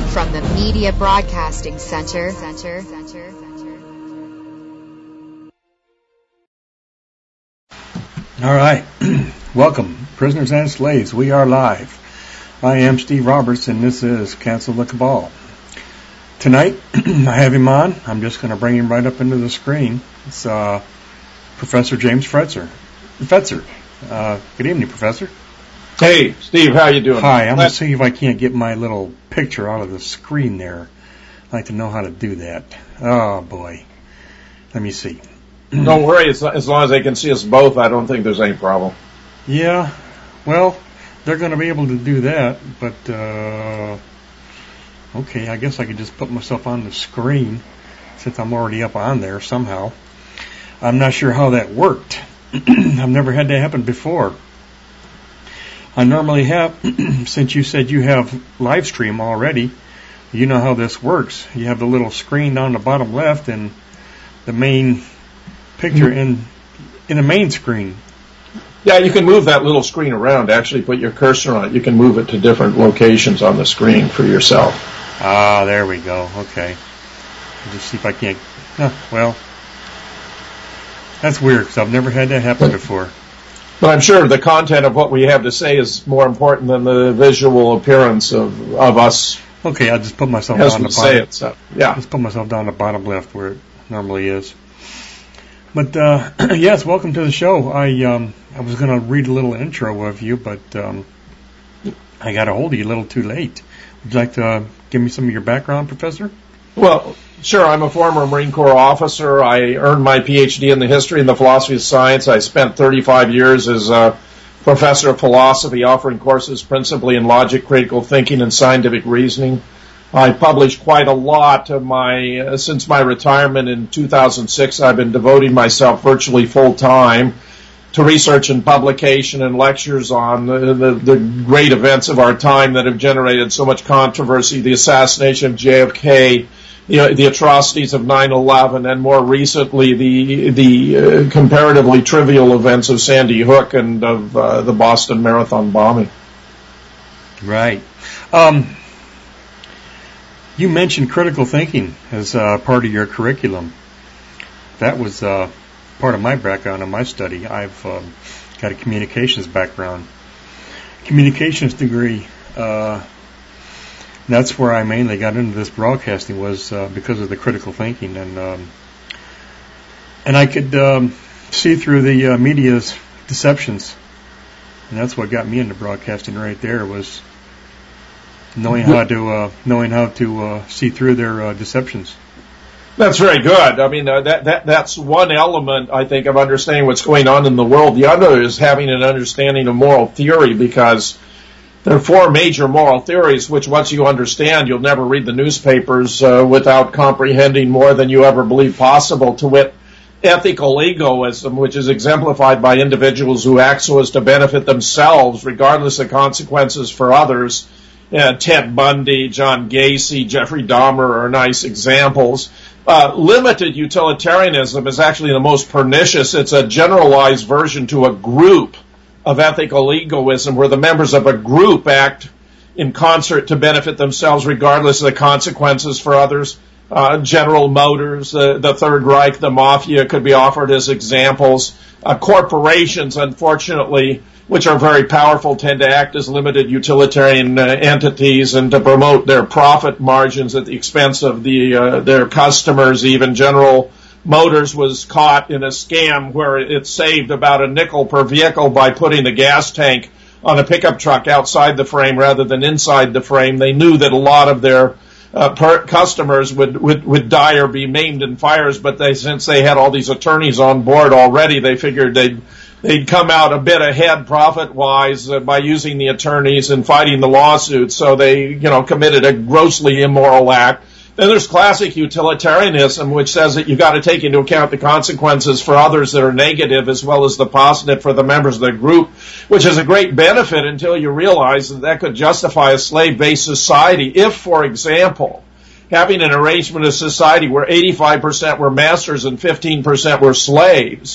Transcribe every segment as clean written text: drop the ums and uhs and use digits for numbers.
from the Media Broadcasting Center. All right. Welcome, prisoners and slaves. We are live. I am Steve Roberts, and this is Cancel the Cabal. Tonight, I have him on. I'm just going to bring him right up into the screen. It's Professor James Fetzer. Good evening, Professor. Hey, Steve, how you doing? Hi, I'm going to see if I can't get my little picture out of the screen there. I'd like to know how to do that. Oh, boy. Let me see. Don't worry, as long as they can see us both, I don't think there's any problem. Yeah, well, they're going to be able to do that, but, okay, I guess I could just put myself on the screen since I'm already up on there somehow. I'm not sure how that worked. I've never had that happen before. I normally have, since you said you have live stream already, you know how this works. You have the little screen down the bottom left and the main picture in the main screen. Yeah, you can move that little screen around. Actually, put your cursor on it. You can move it to different locations on the screen for yourself. Ah, there we go. Okay. I'll just see if I can't. Well, that's weird because I've never had that happen before. But I'm sure the content of what we have to say is more important than the visual appearance of us. Okay, I'll just put myself down the bottom. Yeah. Just put myself down the bottom left where it normally is. But yes, welcome to the show. I was going to read a little intro of you, but I got a hold of you a little too late. Would you like to give me some of your background, Professor? Well, sure. I'm a former Marine Corps officer. I earned my PhD in the history and the philosophy of science. I spent 35 years as a professor of philosophy, offering courses principally in logic, critical thinking, and scientific reasoning. I published quite a lot since my retirement in 2006. I've been devoting myself virtually full time to research and publication and lectures on the great events of our time that have generated so much controversy: the assassination of JFK, the atrocities of 9/11, and more recently the comparatively trivial events of Sandy Hook and of the Boston Marathon bombing. Right. You mentioned critical thinking as part of your curriculum. That was part of my background in my study. I've got a communications background. Communications degree. That's where I mainly got into this broadcasting was because of the critical thinking. And I could see through the media's deceptions. And that's what got me into broadcasting right there was knowing how to see through their deceptions. That's very good. I mean, that's one element, I think, of understanding what's going on in the world. The other is having an understanding of moral theory, because there are four major moral theories, which once you understand, you'll never read the newspapers without comprehending more than you ever believe possible, to wit, ethical egoism, which is exemplified by individuals who act so as to benefit themselves, regardless of consequences for others. Ted Bundy, John Gacy, Jeffrey Dahmer are nice examples. Limited utilitarianism is actually the most pernicious. It's a generalized version to a group of ethical egoism where the members of a group act in concert to benefit themselves regardless of the consequences for others. General Motors, the Third Reich, the Mafia could be offered as examples. Corporations, unfortunately, which are very powerful, tend to act as limited utilitarian entities and to promote their profit margins at the expense of their customers. Even General Motors was caught in a scam where it saved about a nickel per vehicle by putting a gas tank on a pickup truck outside the frame rather than inside the frame. They knew that a lot of their customers would die or be maimed in fires, but since they had all these attorneys on board already, they figured they'd come out a bit ahead profit-wise by using the attorneys and fighting the lawsuits. So they, committed a grossly immoral act. Then there's classic utilitarianism, which says that you've got to take into account the consequences for others that are negative as well as the positive for the members of the group, which is a great benefit until you realize that could justify a slave-based society if, for example, having an arrangement of society where 85% were masters and 15% were slaves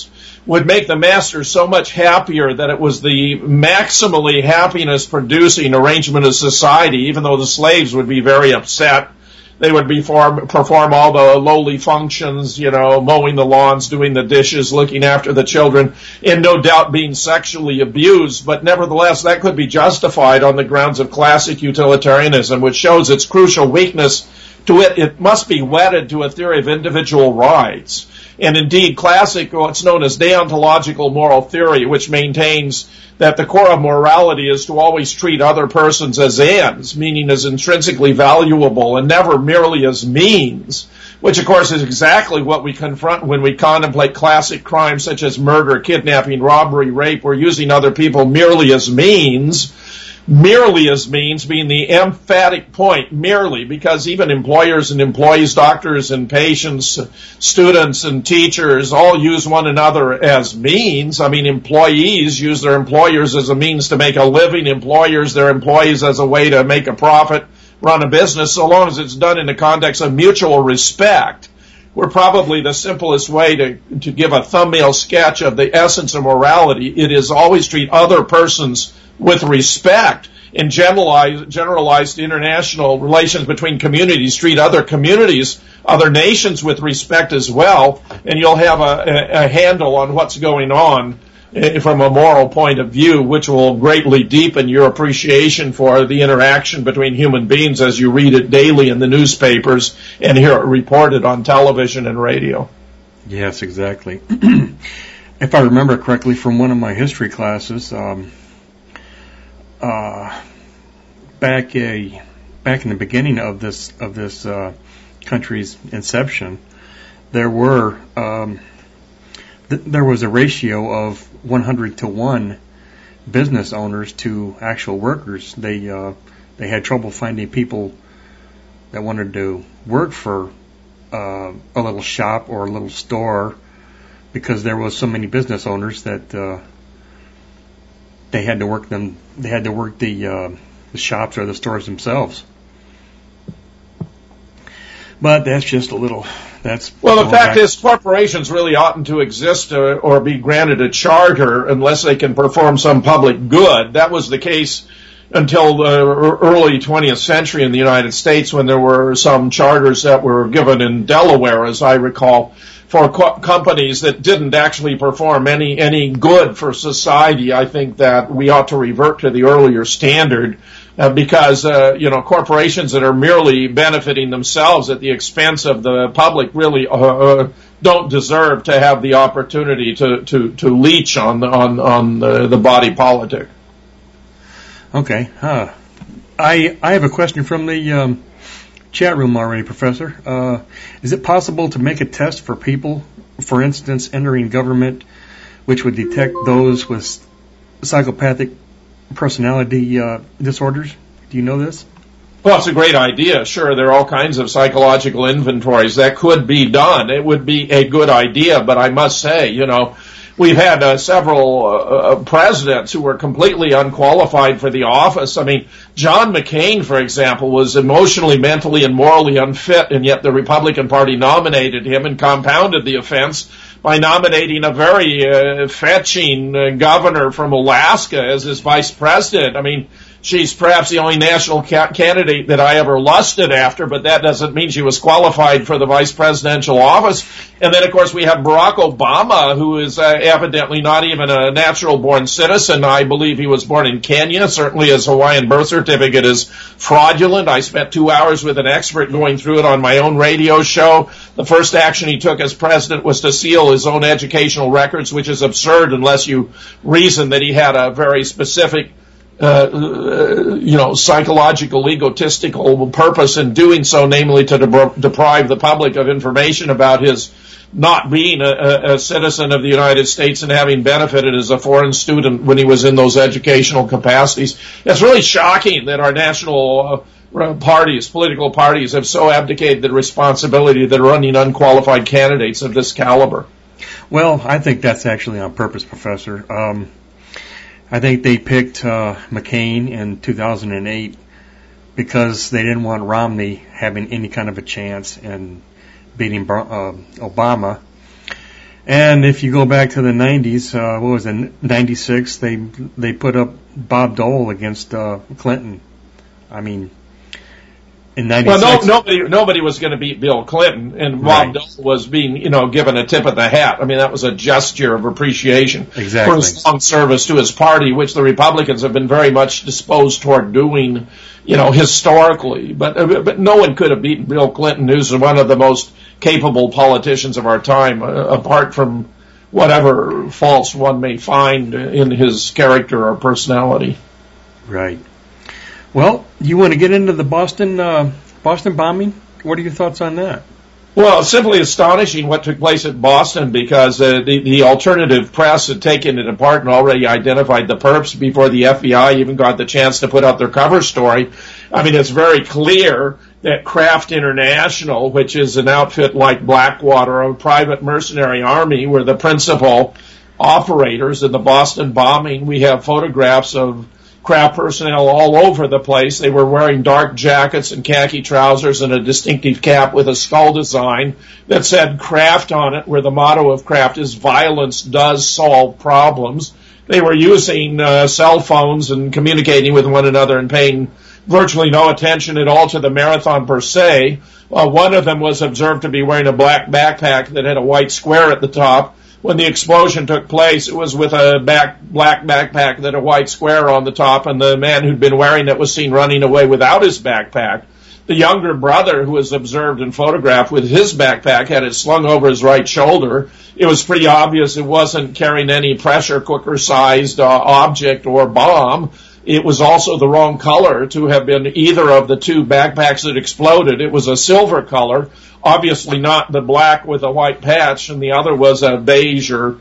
would make the masters so much happier that it was the maximally happiness-producing arrangement of society, even though the slaves would be very upset. They would perform all the lowly functions, mowing the lawns, doing the dishes, looking after the children, and no doubt being sexually abused. But nevertheless, that could be justified on the grounds of classic utilitarianism, which shows its crucial weakness. To it, it must be wedded to a theory of individual rights. And indeed, classic, what's known as deontological moral theory, which maintains that the core of morality is to always treat other persons as ends, meaning as intrinsically valuable and never merely as means, which of course is exactly what we confront when we contemplate classic crimes such as murder, kidnapping, robbery, rape. We're using other people merely as means being the emphatic point, merely, because even employers and employees, doctors and patients, students and teachers all use one another as means. I mean, employees use their employers as a means to make a living, employers their employees as a way to make a profit, run a business, so long as it's done in the context of mutual respect. We're probably the simplest way to give a thumbnail sketch of the essence of morality. It is always treat other persons with respect. In generalized international relations between communities, treat other communities, other nations with respect as well, and you'll have a handle on what's going on from a moral point of view, which will greatly deepen your appreciation for the interaction between human beings as you read it daily in the newspapers and hear it reported on television and radio. Yes, exactly. If I remember correctly from one of my history classes, back in the beginning of this country's inception, there was a ratio of 100 to 1 business owners to actual workers. They had trouble finding people that wanted to work for a little shop or a little store because there was so many business owners that they had to work the shops or the stores themselves. But that's just a little. Well, the fact is, corporations really oughtn't to exist or be granted a charter unless they can perform some public good. That was the case until the early 20th century in the United States, when there were some charters that were given in Delaware, as I recall, for companies that didn't actually perform any good for society. I think that we ought to revert to the earlier standard. Because corporations that are merely benefiting themselves at the expense of the public really don't deserve to have the opportunity to leech on the body politic. Okay. I have a question from the chat room already, Professor. Is it possible to make a test for people, for instance, entering government, which would detect those with psychopathic personality disorders? Do you know this? Well, it's a great idea. Sure, there are all kinds of psychological inventories that could be done. It would be a good idea, but I must say, we've had several presidents who were completely unqualified for the office. I mean, John McCain, for example, was emotionally, mentally, and morally unfit, and yet the Republican Party nominated him and compounded the offense by nominating a very fetching governor from Alaska as his vice president. I mean, she's perhaps the only national candidate that I ever lusted after, but that doesn't mean she was qualified for the vice presidential office. And then, of course, we have Barack Obama, who is evidently not even a natural-born citizen. I believe he was born in Kenya. Certainly his Hawaiian birth certificate is fraudulent. I spent 2 hours with an expert going through it on my own radio show. The first action he took as president was to seal his own educational records, which is absurd unless you reason that he had a very specific psychological, egotistical purpose in doing so, namely to deprive the public of information about his not being a citizen of the United States and having benefited as a foreign student when he was in those educational capacities. It's really shocking that our national political parties have so abdicated the responsibility that are running unqualified candidates of this caliber. Well, I think that's actually on purpose, Professor. I think they picked McCain in 2008 because they didn't want Romney having any kind of a chance in beating Obama. And if you go back to the 90s, what was it, 96, they put up Bob Dole against Clinton. I mean, in 96. Well, nobody was going to beat Bill Clinton, and Bob Dole was being, given a tip of the hat. I mean, that was a gesture of appreciation for his long service to his party, which the Republicans have been very much disposed toward doing, historically. But no one could have beaten Bill Clinton, who's one of the most capable politicians of our time, apart from whatever faults one may find in his character or personality. Right. Well, you want to get into the Boston bombing? What are your thoughts on that? Well, it's simply astonishing what took place at Boston, because the alternative press had taken it apart and already identified the perps before the FBI even got the chance to put out their cover story. I mean, it's very clear that Kraft International, which is an outfit like Blackwater, a private mercenary army, were the principal operators in the Boston bombing. We have photographs of Kraft personnel all over the place. They were wearing dark jackets and khaki trousers and a distinctive cap with a skull design that said Kraft on it, where the motto of Kraft is "Violence does solve problems." They were using cell phones and communicating with one another and paying virtually no attention at all to the marathon per se. One of them was observed to be wearing a black backpack that had a white square at the top. When the explosion took place, it was with a black backpack that had a white square on the top, and the man who'd been wearing it was seen running away without his backpack. The younger brother, who was observed and photographed with his backpack, had it slung over his right shoulder. It was pretty obvious it wasn't carrying any pressure cooker-sized object or bomb. It was also the wrong color to have been either of the two backpacks that exploded. It was a silver color, obviously not the black with a white patch, and the other was a beige or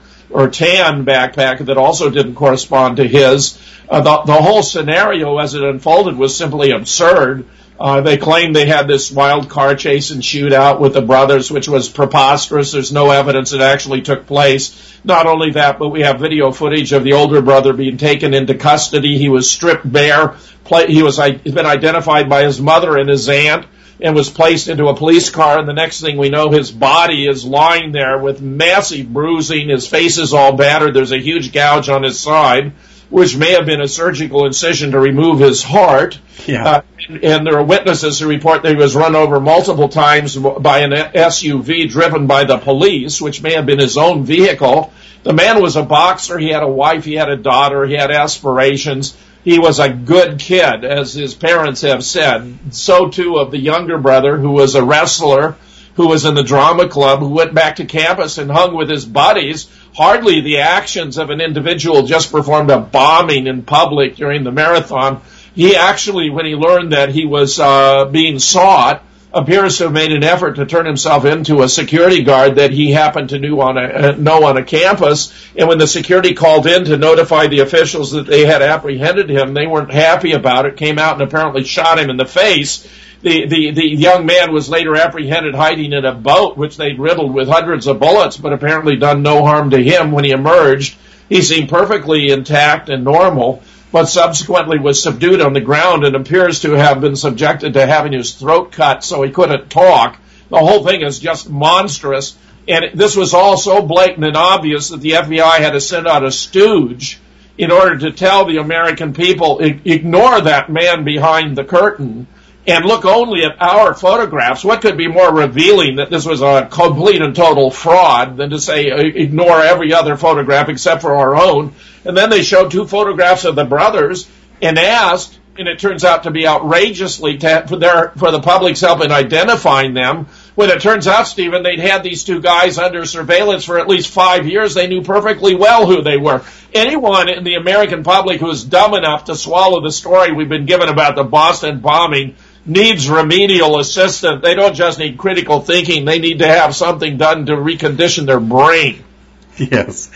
tan backpack that also didn't correspond to his. The whole scenario as it unfolded was simply absurd. They claimed they had this wild car chase and shootout with the brothers, which was preposterous. There's no evidence it actually took place. Not only that, but we have video footage of the older brother being taken into custody. He was stripped bare. He's been identified by his mother and his aunt, and was placed into a police car, and the next thing we know, his body is lying there with massive bruising. His face is all battered. There's a huge gouge on his side, which may have been a surgical incision to remove his heart. Yeah. And there are witnesses who report that he was run over multiple times by an SUV driven by the police, which may have been his own vehicle. The man was a boxer. He had a wife. He had a daughter. He had aspirations. He was a good kid, as his parents have said. So, too, of the younger brother, who was a wrestler, who was in the drama club, who went back to campus and hung with his buddies. Hardly the actions of an individual just performed a bombing in public during the marathon. He actually, when he learned that he was being sought, appears to have made an effort to turn himself into a security guard that he happened to know on a campus. And when the security called in to notify the officials that they had apprehended him, they weren't happy about it, came out and apparently shot him in the face. The young man was later apprehended hiding in a boat, which they'd riddled with hundreds of bullets, but apparently done no harm to him. When he emerged, he seemed perfectly intact and normal, but subsequently was subdued on the ground and appears to have been subjected to having his throat cut so he couldn't talk. The whole thing is just monstrous, and this was all so blatant and obvious that the FBI had to send out a stooge in order to tell the American people, ignore that man behind the curtain and look only at our photographs. What could be more revealing that this was a complete and total fraud than to say ignore every other photograph except for our own? And then they showed two photographs of the brothers and asked, and it turns out to be outrageously for the public's help in identifying them, when it turns out, Stephen, they'd had these two guys under surveillance for at least 5 years. They knew perfectly well who they were. Anyone in the American public who is dumb enough to swallow the story we've been given about the Boston bombing needs remedial assistance. They don't just need critical thinking. They need to have something done to recondition their brain. Yes,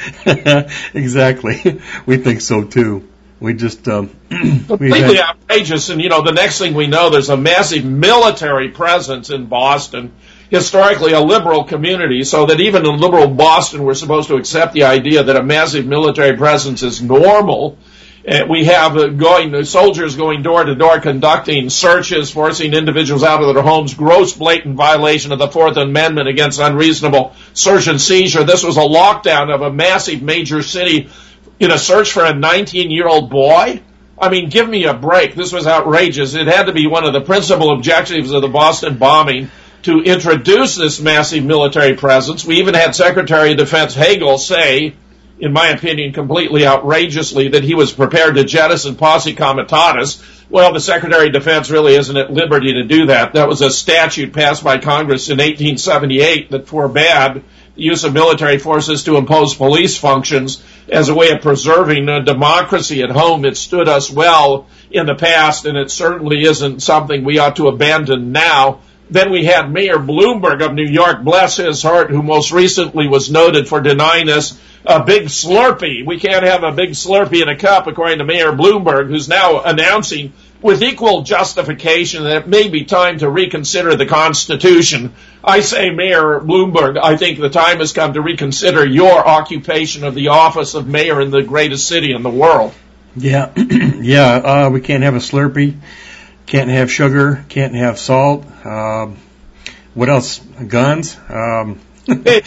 exactly. We think so, too. We just... completely outrageous. And, the next thing we know, there's a massive military presence in Boston, historically a liberal community, so that even in liberal Boston, we're supposed to accept the idea that a massive military presence is normal. We have soldiers going door to door conducting searches, forcing individuals out of their homes, gross blatant violation of the Fourth Amendment against unreasonable search and seizure. This was a lockdown of a massive major city in a search for a 19-year-old boy. I mean, give me a break. This was outrageous. It had to be one of the principal objectives of the Boston bombing to introduce this massive military presence. We even had Secretary of Defense Hagel say, in my opinion, completely outrageously, that he was prepared to jettison posse comitatus. Well, the Secretary of Defense really isn't at liberty to do that. That was a statute passed by Congress in 1878 that forbade the use of military forces to impose police functions as a way of preserving a democracy at home. It stood us well in the past, and it certainly isn't something we ought to abandon now. Then we had Mayor Bloomberg of New York, bless his heart, who most recently was noted for denying us a big Slurpee. We can't have a big Slurpee in a cup, according to Mayor Bloomberg, who's now announcing with equal justification that it may be time to reconsider the Constitution. I say, Mayor Bloomberg, I think the time has come to reconsider your occupation of the office of mayor in the greatest city in the world. Yeah, we can't have a Slurpee. Can't have sugar, can't have salt. What else? Guns? Hey,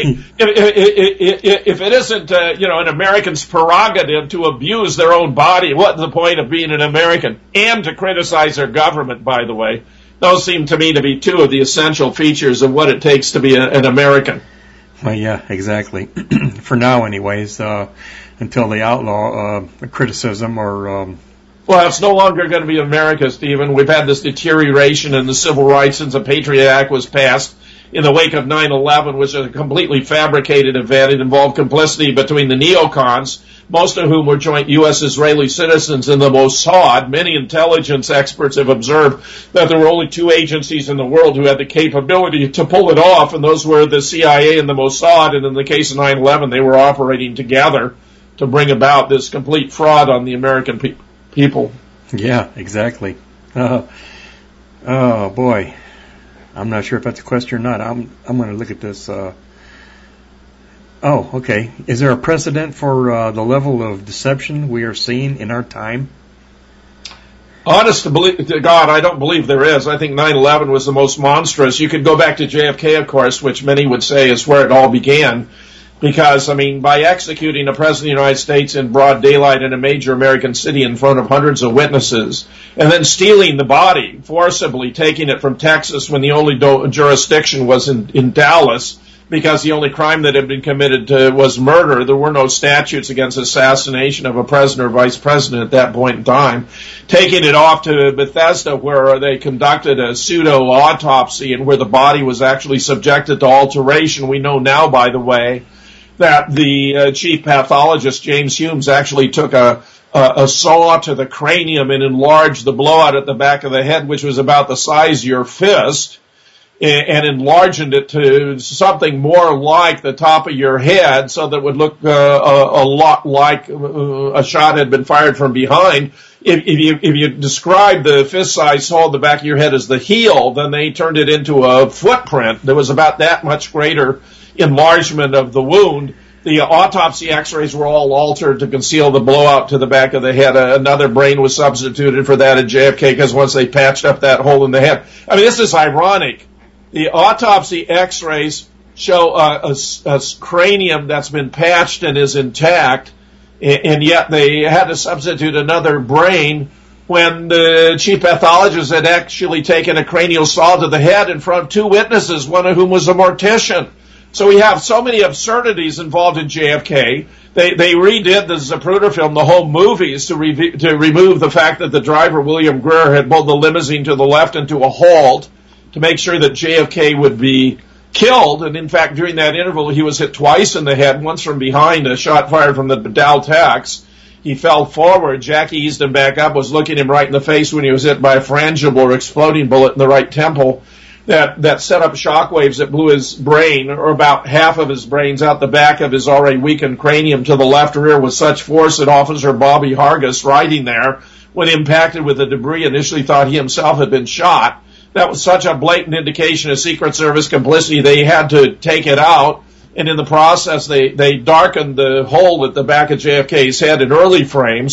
if it isn't, an American's prerogative to abuse their own body, what's the point of being an American? And to criticize their government, by the way. Those seem to me to be two of the essential features of what it takes to be an American. Well, yeah, exactly. For now, anyways, until they outlaw criticism or... Well, it's no longer going to be America, Stephen. We've had this deterioration in the civil rights since the Patriot Act was passed in the wake of 9/11, which is a completely fabricated event. It involved complicity between the neocons, most of whom were joint U.S.-Israeli citizens, and the Mossad. Many intelligence experts have observed that there were only two agencies in the world who had the capability to pull it off, and those were the CIA and the Mossad. And in the case of 9/11, they were operating together to bring about this complete fraud on the American people. Yeah, exactly. Oh boy, I'm not sure if that's a question or not. I'm going to look at this. Okay. Is there a precedent for the level of deception we are seeing in our time? Honest to God, I don't believe there is. I think 9/11 was the most monstrous. You could go back to JFK, of course, which many would say is where it all began. Because, by executing a president of the United States in broad daylight in a major American city in front of hundreds of witnesses, and then stealing the body, forcibly taking it from Texas when the only jurisdiction was in Dallas, because the only crime that had been committed was murder. There were no statutes against assassination of a president or vice president at that point in time. Taking it off to Bethesda, where they conducted a pseudo-autopsy and where the body was actually subjected to alteration. We know now, by the way, that the chief pathologist, James Humes, actually took a saw to the cranium and enlarged the blowout at the back of the head, which was about the size of your fist, and enlarged it to something more like the top of your head so that it would look a lot like a shot had been fired from behind. If you describe the fist-sized hole in the back of your head as the heel, then they turned it into a footprint. There was about that much greater enlargement of the wound. The autopsy x-rays were all altered to conceal the blowout to the back of the head. Another brain was substituted for that at JFK because once they patched up that hole in the head. This is ironic. The autopsy x-rays show a cranium that's been patched and is intact, and yet they had to substitute another brain when the chief pathologist had actually taken a cranial saw to the head in front of two witnesses, one of whom was a mortician. So we have so many absurdities involved in JFK. They redid the Zapruder film, the whole movies, to remove the fact that the driver, William Greer, had pulled the limousine to the left into a halt to make sure that JFK would be killed. And in fact, during that interval, he was hit twice in the head, once from behind, a shot fired from the Dow Tax. He fell forward. Jackie eased him back up, was looking him right in the face when he was hit by a frangible or exploding bullet in the right temple. That set up shockwaves that blew his brain, or about half of his brains, out the back of his already weakened cranium to the left rear with such force that Officer Bobby Hargis, riding there, when impacted with the debris, initially thought he himself had been shot. That was such a blatant indication of Secret Service complicity, they had to take it out. And in the process, they darkened the hole at the back of JFK's head in early frames.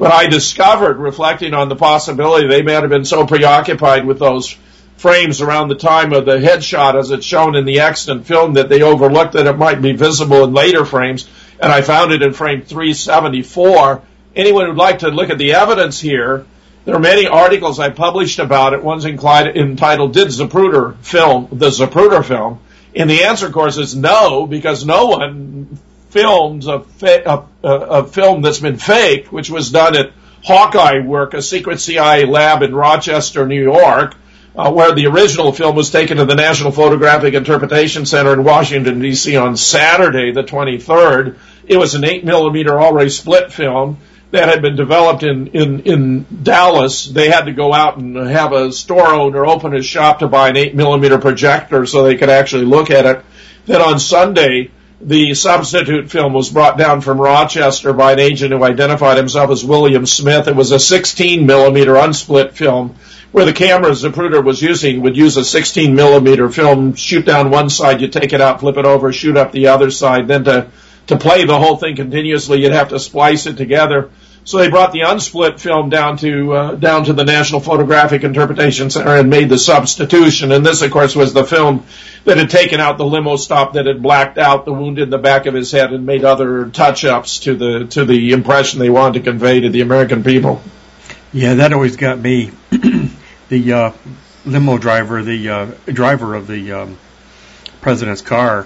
But I discovered, reflecting on the possibility, they may have been so preoccupied with those frames around the time of the headshot as it's shown in the extant film that they overlooked that it might be visible in later frames, and I found it in frame 374. Anyone who'd like to look at the evidence here, there are many articles I published about it. One's entitled, Did Zapruder Film the Zapruder Film? And the answer, of course, is no, because no one films a film that's been faked, which was done at Hawkeye Work, a secret CIA lab in Rochester, New York, where the original film was taken to the National Photographic Interpretation Center in Washington, D.C. on Saturday, the 23rd. It was an 8mm already split film that had been developed in Dallas. They had to go out and have a store owner open his shop to buy an 8mm projector so they could actually look at it. Then on Sunday, the substitute film was brought down from Rochester by an agent who identified himself as William Smith. It was a 16mm unsplit film where the camera Zapruder was using would use a 16mm film, shoot down one side, you take it out, flip it over, shoot up the other side. Then to play the whole thing continuously, you'd have to splice it together. So they brought the unsplit film down to the National Photographic Interpretation Center and made the substitution. And this, of course, was the film that had taken out the limo stop, that had blacked out the wound in the back of his head and made other touch-ups to the impression they wanted to convey to the American people. Yeah, that always got me. The limo driver, the driver of the president's car,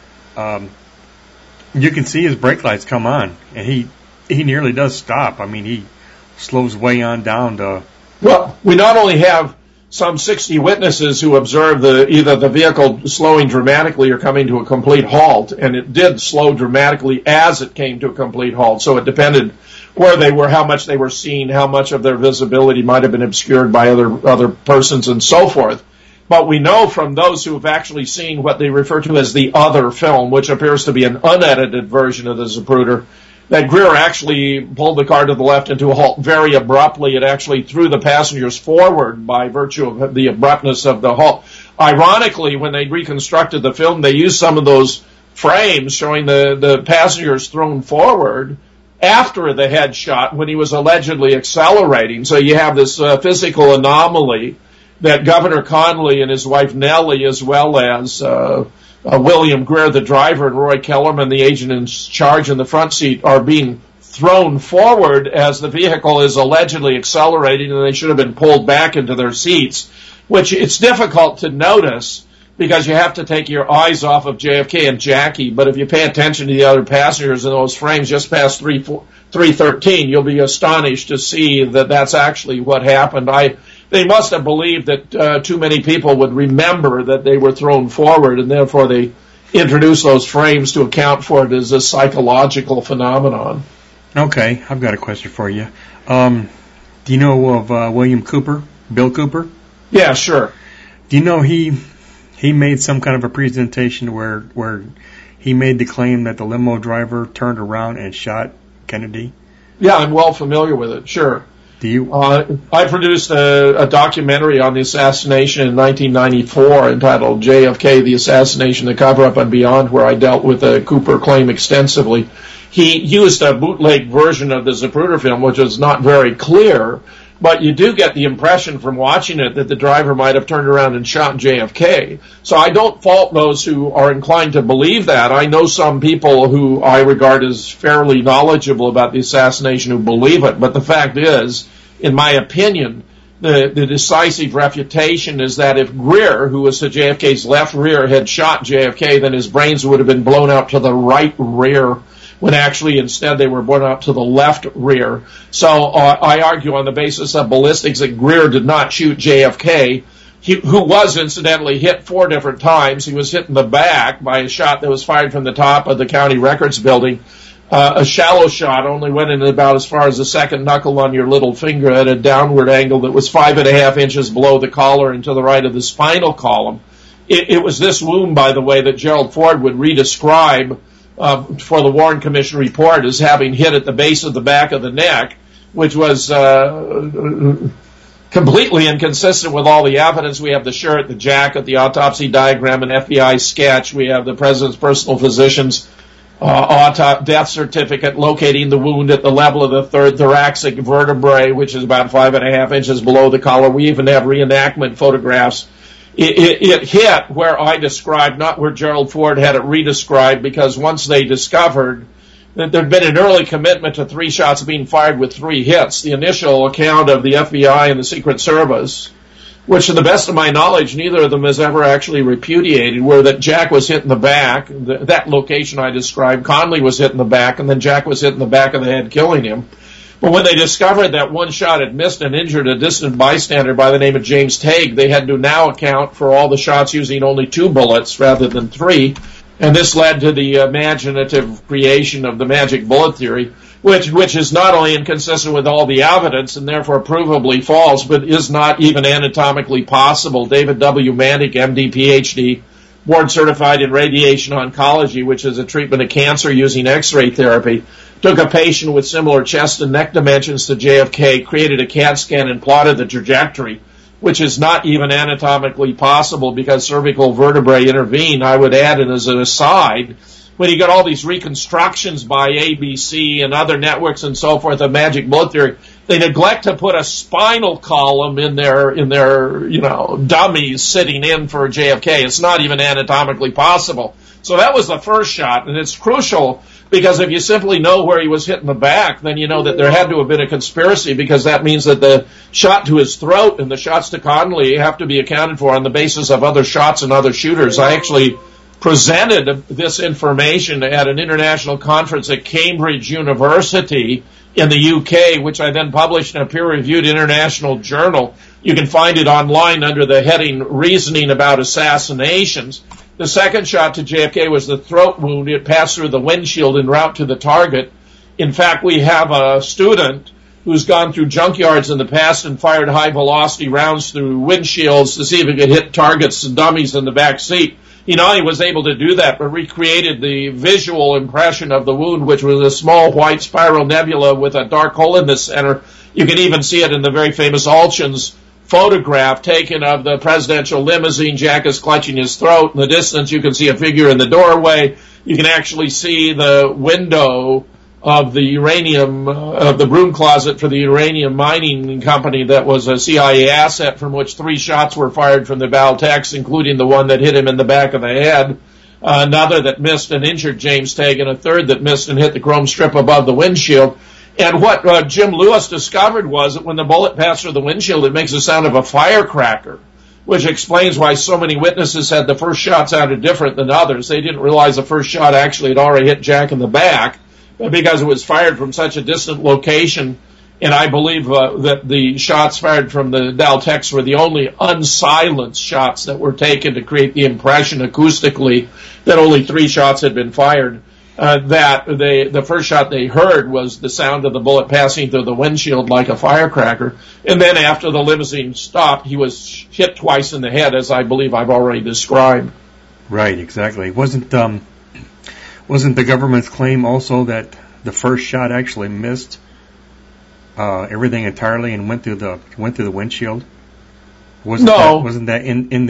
you can see his brake lights come on, and he nearly does stop. I mean, he slows way on down to... Well, we not only have some 60 witnesses who observed either the vehicle slowing dramatically or coming to a complete halt, and it did slow dramatically as it came to a complete halt, so it depended where they were, how much they were seen, how much of their visibility might have been obscured by other persons and so forth. But we know from those who have actually seen what they refer to as the other film, which appears to be an unedited version of the Zapruder, that Greer actually pulled the car to the left into a halt very abruptly. It actually threw the passengers forward by virtue of the abruptness of the halt. Ironically, when they reconstructed the film, they used some of those frames showing the passengers thrown forward after the headshot when he was allegedly accelerating. So you have this physical anomaly that Governor Connolly and his wife Nellie, as well as William Greer, the driver, and Roy Kellerman, the agent in charge in the front seat, are being thrown forward as the vehicle is allegedly accelerating, and they should have been pulled back into their seats, which it's difficult to notice because you have to take your eyes off of JFK and Jackie. But if you pay attention to the other passengers in those frames just past 313, you'll be astonished to see that that's actually what happened. They must have believed that too many people would remember that they were thrown forward, and therefore they introduced those frames to account for it as a psychological phenomenon. Okay, I've got a question for you. Do you know of William Cooper, Bill Cooper? Yeah, sure. Do you know he made some kind of a presentation where he made the claim that the limo driver turned around and shot Kennedy? Yeah, I'm well familiar with it, sure. Do you? I produced a documentary on the assassination in 1994 entitled JFK, The Assassination, The Cover-Up and Beyond, where I dealt with the Cooper claim extensively. He used a bootleg version of the Zapruder film, which was not very clear, but you do get the impression from watching it that the driver might have turned around and shot JFK. So I don't fault those who are inclined to believe that. I know some people who I regard as fairly knowledgeable about the assassination who believe it, but the fact is, in my opinion, the decisive refutation is that if Greer, who was to JFK's left rear, had shot JFK, then his brains would have been blown out to the right rear, when actually instead they were blown out to the left rear. So I argue on the basis of ballistics that Greer did not shoot JFK, who was incidentally hit 4 different times. He was hit in the back by a shot that was fired from the top of the county records building. A shallow shot only went in about as far as the second knuckle on your little finger at a downward angle that was 5.5 inches below the collar and to the right of the spinal column. It was this wound, by the way, that Gerald Ford would redescribe for the Warren Commission report as having hit at the base of the back of the neck, which was completely inconsistent with all the evidence. We have the shirt, the jacket, the autopsy diagram, an FBI sketch. We have the president's personal physician's death certificate locating the wound at the level of the third thoracic vertebrae, which is about 5.5 inches below the collar. We even have reenactment photographs. It hit where I described, not where Gerald Ford had it redescribed, because once they discovered that there'd been an early commitment to 3 shots being fired with 3 hits, the initial account of the FBI and the Secret Service, which to the best of my knowledge, neither of them has ever actually repudiated, were that Jack was hit in the back, that location I described, Conley was hit in the back, and then Jack was hit in the back of the head, killing him. But when they discovered that one shot had missed and injured a distant bystander by the name of James Tague, they had to now account for all the shots using only 2 bullets rather than 3. And this led to the imaginative creation of the magic bullet theory, which is not only inconsistent with all the evidence and therefore provably false, but is not even anatomically possible. David W. Mandick, MD, PhD, board certified in radiation oncology, which is a treatment of cancer using X-ray therapy, took a patient with similar chest and neck dimensions to JFK, created a CAT scan, and plotted the trajectory, which is not even anatomically possible because cervical vertebrae intervene. I would add, and as an aside, when you get all these reconstructions by ABC and other networks and so forth of magic bullet theory, they neglect to put a spinal column in their dummies sitting in for JFK. It's not even anatomically possible. So that was the first shot, and it's crucial because if you simply know where he was hit in the back, then you know that there had to have been a conspiracy, because that means that the shot to his throat and the shots to Conley have to be accounted for on the basis of other shots and other shooters. I actually presented this information at an international conference at Cambridge University in the UK, which I then published in a peer-reviewed international journal. You can find it online under the heading Reasoning About Assassinations. The second shot to JFK was the throat wound. It passed through the windshield en route to the target. In fact, we have a student who's gone through junkyards in the past and fired high-velocity rounds through windshields to see if he could hit targets and dummies in the back seat. He not only was able to do that, but recreated the visual impression of the wound, which was a small white spiral nebula with a dark hole in the center. You can even see it in the very famous Alchin's photograph taken of the presidential limousine. Jack is clutching his throat. In the distance, you can see a figure in the doorway. You can actually see the window of the uranium, of the broom closet for the uranium mining company that was a CIA asset, from which 3 shots were fired from the Valtex, including the one that hit him in the back of the head, another that missed and injured James Tague, and a third that missed and hit the chrome strip above the windshield. And what Jim Lewis discovered was that when the bullet passed through the windshield, it makes the sound of a firecracker, which explains why so many witnesses said the first shot sounded different than others. They didn't realize the first shot actually had already hit Jack in the back, because it was fired from such a distant location. And I believe that the shots fired from the Valtex were the only unsilenced shots that were taken to create the impression acoustically that only 3 shots had been fired. The first shot they heard was the sound of the bullet passing through the windshield like a firecracker. And then after the limousine stopped, he was hit twice in the head, as I believe I've already described. Right, exactly. Wasn't the government's claim also that the first shot actually missed everything entirely and went through the windshield? Wasn't that in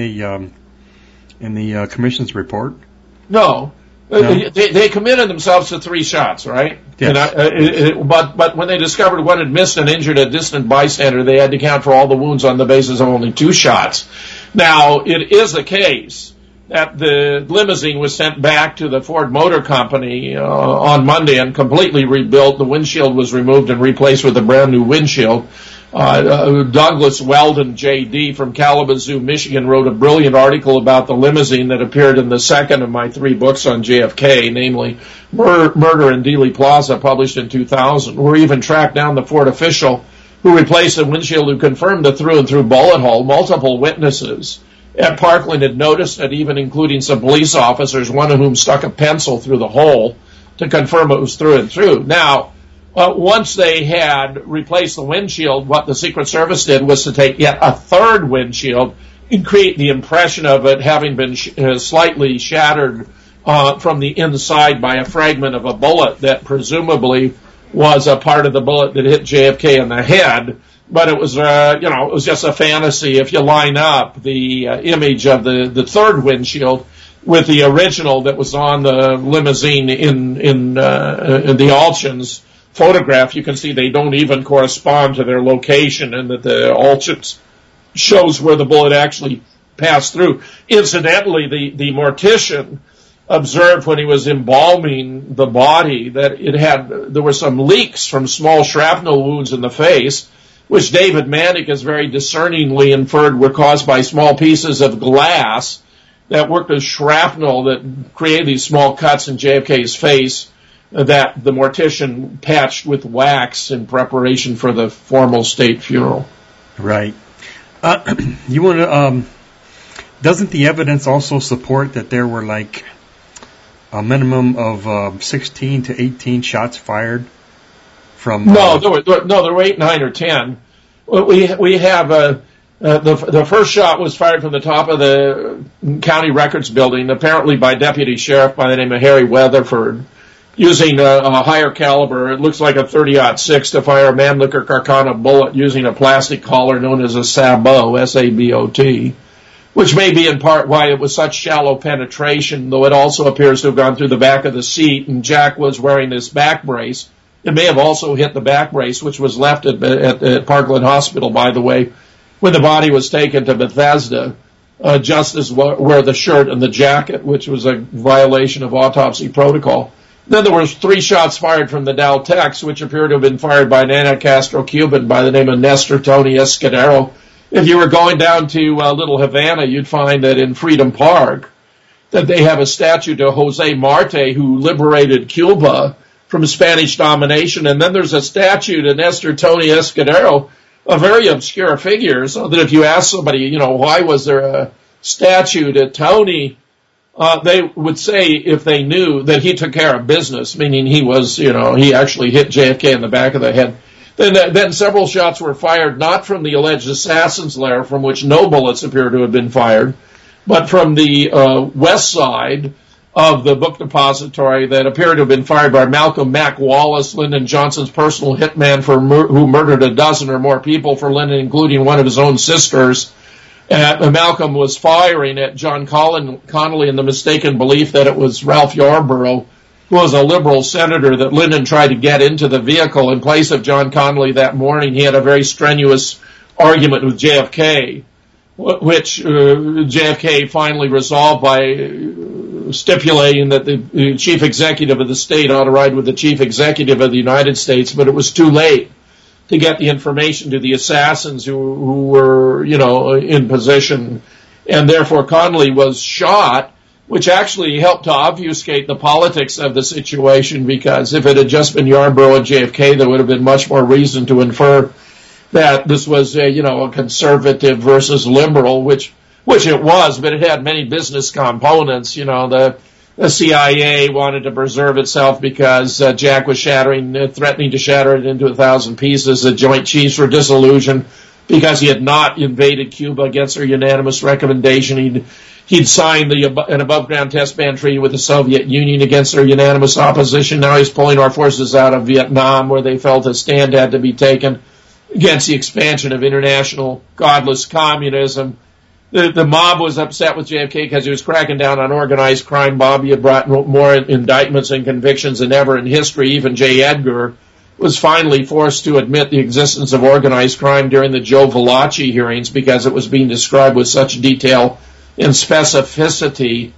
the commission's report? No. They committed themselves to 3 shots, right? Yes. But when they discovered one had missed and injured a distant bystander, they had to count for all the wounds on the basis of only 2 shots. Now, it is the case that the limousine was sent back to the Ford Motor Company on Monday and completely rebuilt. The windshield was removed and replaced with a brand new windshield. Douglas Weldon, J.D. from Kalamazoo, Michigan, wrote a brilliant article about the limousine that appeared in the second of my 3 books on JFK, namely Murder in Dealey Plaza, published in 2000. We even tracked down the Ford official who replaced the windshield, who confirmed the through-and-through bullet hole. Multiple witnesses at Parkland had noticed it, even including some police officers, one of whom stuck a pencil through the hole to confirm it was through and through. Now, once they had replaced the windshield, what the Secret Service did was to take yet a third windshield and create the impression of it having been slightly shattered from the inside by a fragment of a bullet that presumably was a part of the bullet that hit JFK in the head. But it was, it was just a fantasy. If you line up the image of the third windshield, with the original that was on the limousine in the Alchins photograph. You can see they don't even correspond to their location, and that the Alchins shows where the bullet actually passed through. Incidentally, the mortician observed when he was embalming the body that there were some leaks from small shrapnel wounds in the face, which David Manick has very discerningly inferred were caused by small pieces of glass that worked as shrapnel that created these small cuts in JFK's face that the mortician patched with wax in preparation for the formal state funeral. Right. You want to? Doesn't the evidence also support that there were like a minimum of 16 to 18 shots fired from? No, there were 8, 9, or 10. We have the first shot was fired from the top of the county records building, apparently by deputy sheriff by the name of Harry Weatherford, using a higher caliber. It looks like a .30-06 to fire a Mannlicher Carcano bullet using a plastic collar known as a sabot, S-A-B-O-T, which may be in part why it was such shallow penetration, though it also appears to have gone through the back of the seat, and Jack was wearing this back brace. It may have also hit the back brace, which was left at Parkland Hospital, by the way, when the body was taken to Bethesda, just as were the shirt and the jacket, which was a violation of autopsy protocol. Then there were 3 shots fired from the Dow Tex, which appear to have been fired by an anti-Castro Cuban by the name of Nestor Tony Escudero. If you were going down to Little Havana, you'd find that in Freedom Park, that they have a statue to Jose Marte, who liberated Cuba from Spanish domination. And then there's a statue to Nestor Tony Escudero, a very obscure figure, so that if you ask somebody, why was there a statue to Tony, they would say, if they knew, that he took care of business, meaning he was, he actually hit JFK in the back of the head. Then several shots were fired, not from the alleged assassin's lair, from which no bullets appear to have been fired, but from the west side of the book depository that appeared to have been fired by Malcolm Mack Wallace, Lyndon Johnson's personal hitman who murdered a dozen or more people for Lyndon, including one of his own sisters. Malcolm was firing at John Connolly in the mistaken belief that it was Ralph Yarborough, who was a liberal senator that Lyndon tried to get into the vehicle. In place of John Connolly that morning, he had a very strenuous argument with JFK, which JFK finally resolved by stipulating that the chief executive of the state ought to ride with the chief executive of the United States, but it was too late to get the information to the assassins who were, in position. And therefore Connolly was shot, which actually helped to obfuscate the politics of the situation, because if it had just been Yarborough and JFK, there would have been much more reason to infer that this was a conservative versus liberal, which it was, but it had many business components. The CIA wanted to preserve itself because Jack was threatening to shatter it into 1,000 pieces. The Joint Chiefs were disillusioned because he had not invaded Cuba against their unanimous recommendation. He'd signed an above-ground test ban treaty with the Soviet Union against their unanimous opposition. Now he's pulling our forces out of Vietnam, where they felt a stand had to be taken against the expansion of international godless communism. The mob was upset with JFK because he was cracking down on organized crime. Bobby had brought more indictments and convictions than ever in history. Even J. Edgar was finally forced to admit the existence of organized crime during the Joe Valachi hearings because it was being described with such detail and specificity.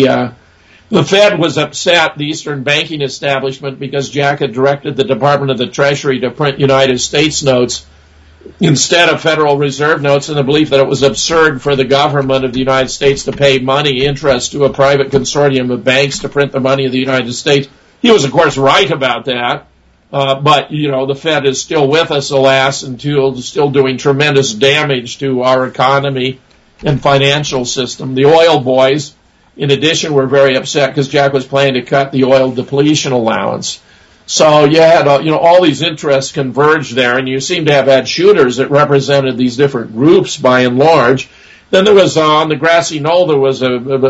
The Fed was upset, the Eastern banking establishment, because Jack had directed the Department of the Treasury to print United States notes instead of Federal Reserve notes, in the belief that it was absurd for the government of the United States to pay interest to a private consortium of banks to print the money of the United States. He was, of course, right about that. But the Fed is still with us, alas, and still doing tremendous damage to our economy and financial system. The oil boys, in addition, were very upset because Jack was planning to cut the oil depletion allowance. So you had, all these interests converged there, and you seem to have had shooters that represented these different groups by and large. Then there was, on the grassy knoll, there was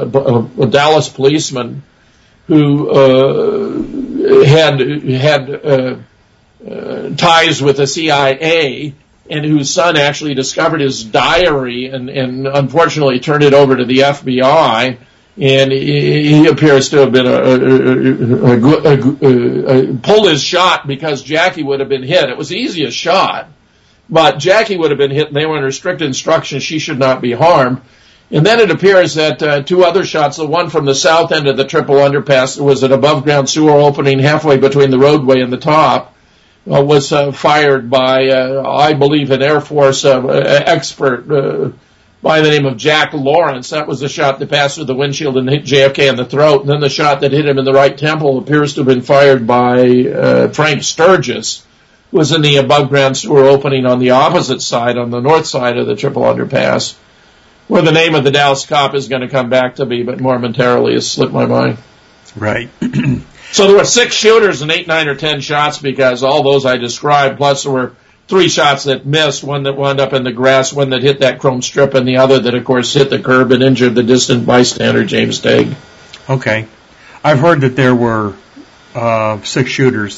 a Dallas policeman who had ties with the CIA, and whose son actually discovered his diary and unfortunately turned it over to the FBI. and he appears to have been pulled his shot because Jackie would have been hit. It was the easiest shot, but Jackie would have been hit, and they were under strict instructions she should not be harmed. And then it appears that two other shots, the one from the south end of the triple underpass, was an above-ground sewer opening halfway between the roadway and the top, was fired by, I believe, an Air Force expert by the name of Jack Lawrence. That was the shot that passed through the windshield and hit JFK in the throat. And then the shot that hit him in the right temple appears to have been fired by Frank Sturgis, who was in the above-ground sewer opening on the opposite side, on the north side of the triple underpass, where the name of the Dallas cop is going to come back to me, but momentarily has slipped my mind. Right. So there were 6 shooters and 8, 9, or 10 shots, because all those I described, plus there were 3 shots that missed, one that wound up in the grass, one that hit that chrome strip, and the other that, of course, hit the curb and injured the distant bystander, James Tague. Okay. I've heard that there were 6 shooters,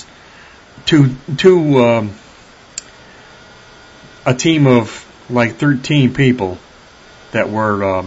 a team of like 13 people that were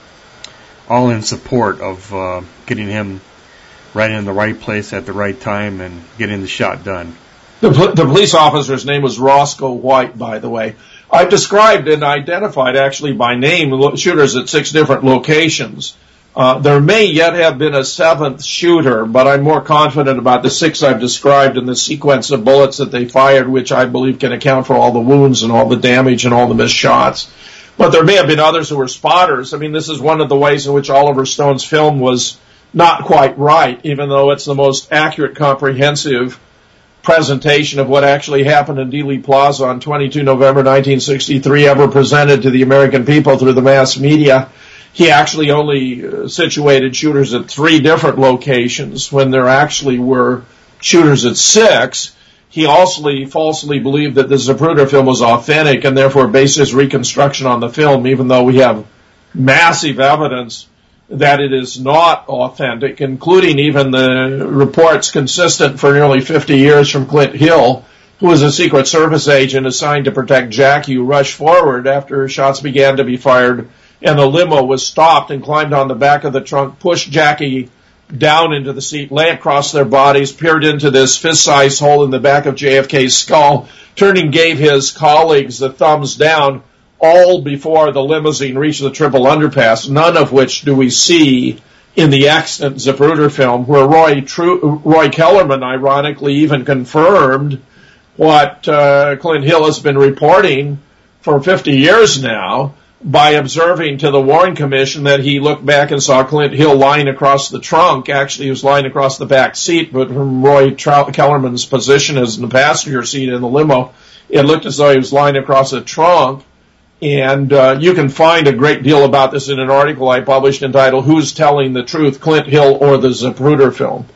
all in support of getting him right in the right place at the right time and getting the shot done. The police officer's name was Roscoe White, by the way. I've described and identified, actually by name, shooters at 6 different locations. There may yet have been a 7th shooter, but I'm more confident about the 6 I've described and the sequence of bullets that they fired, which I believe can account for all the wounds and all the damage and all the missed shots. But there may have been others who were spotters. I mean, this is one of the ways in which Oliver Stone's film was not quite right, even though it's the most accurate, comprehensive presentation of what actually happened in Dealey Plaza on 22 November 1963 ever presented to the American people through the mass media. He actually only situated shooters at 3 different locations when there actually were shooters at 6. He also falsely believed that the Zapruder film was authentic and therefore based his reconstruction on the film, even though we have massive evidence that it is not authentic, including even the reports consistent for nearly 50 years from Clint Hill, who was a Secret Service agent assigned to protect Jackie, who rushed forward after shots began to be fired, and the limo was stopped and climbed on the back of the trunk, pushed Jackie down into the seat, lay across their bodies, peered into this fist-sized hole in the back of JFK's skull, turned and gave his colleagues the thumbs down, all before the limousine reached the triple underpass, none of which do we see in the extant Zapruder film, where Roy Kellerman, ironically, even confirmed what Clint Hill has been reporting for 50 years now, by observing to the Warren Commission that he looked back and saw Clint Hill lying across the trunk. Actually, he was lying across the back seat, but from Roy Kellerman's position as in the passenger seat in the limo, it looked as though he was lying across the trunk. And you can find a great deal about this in an article I published entitled, Who's Telling the Truth, Clint Hill or the Zapruder Film?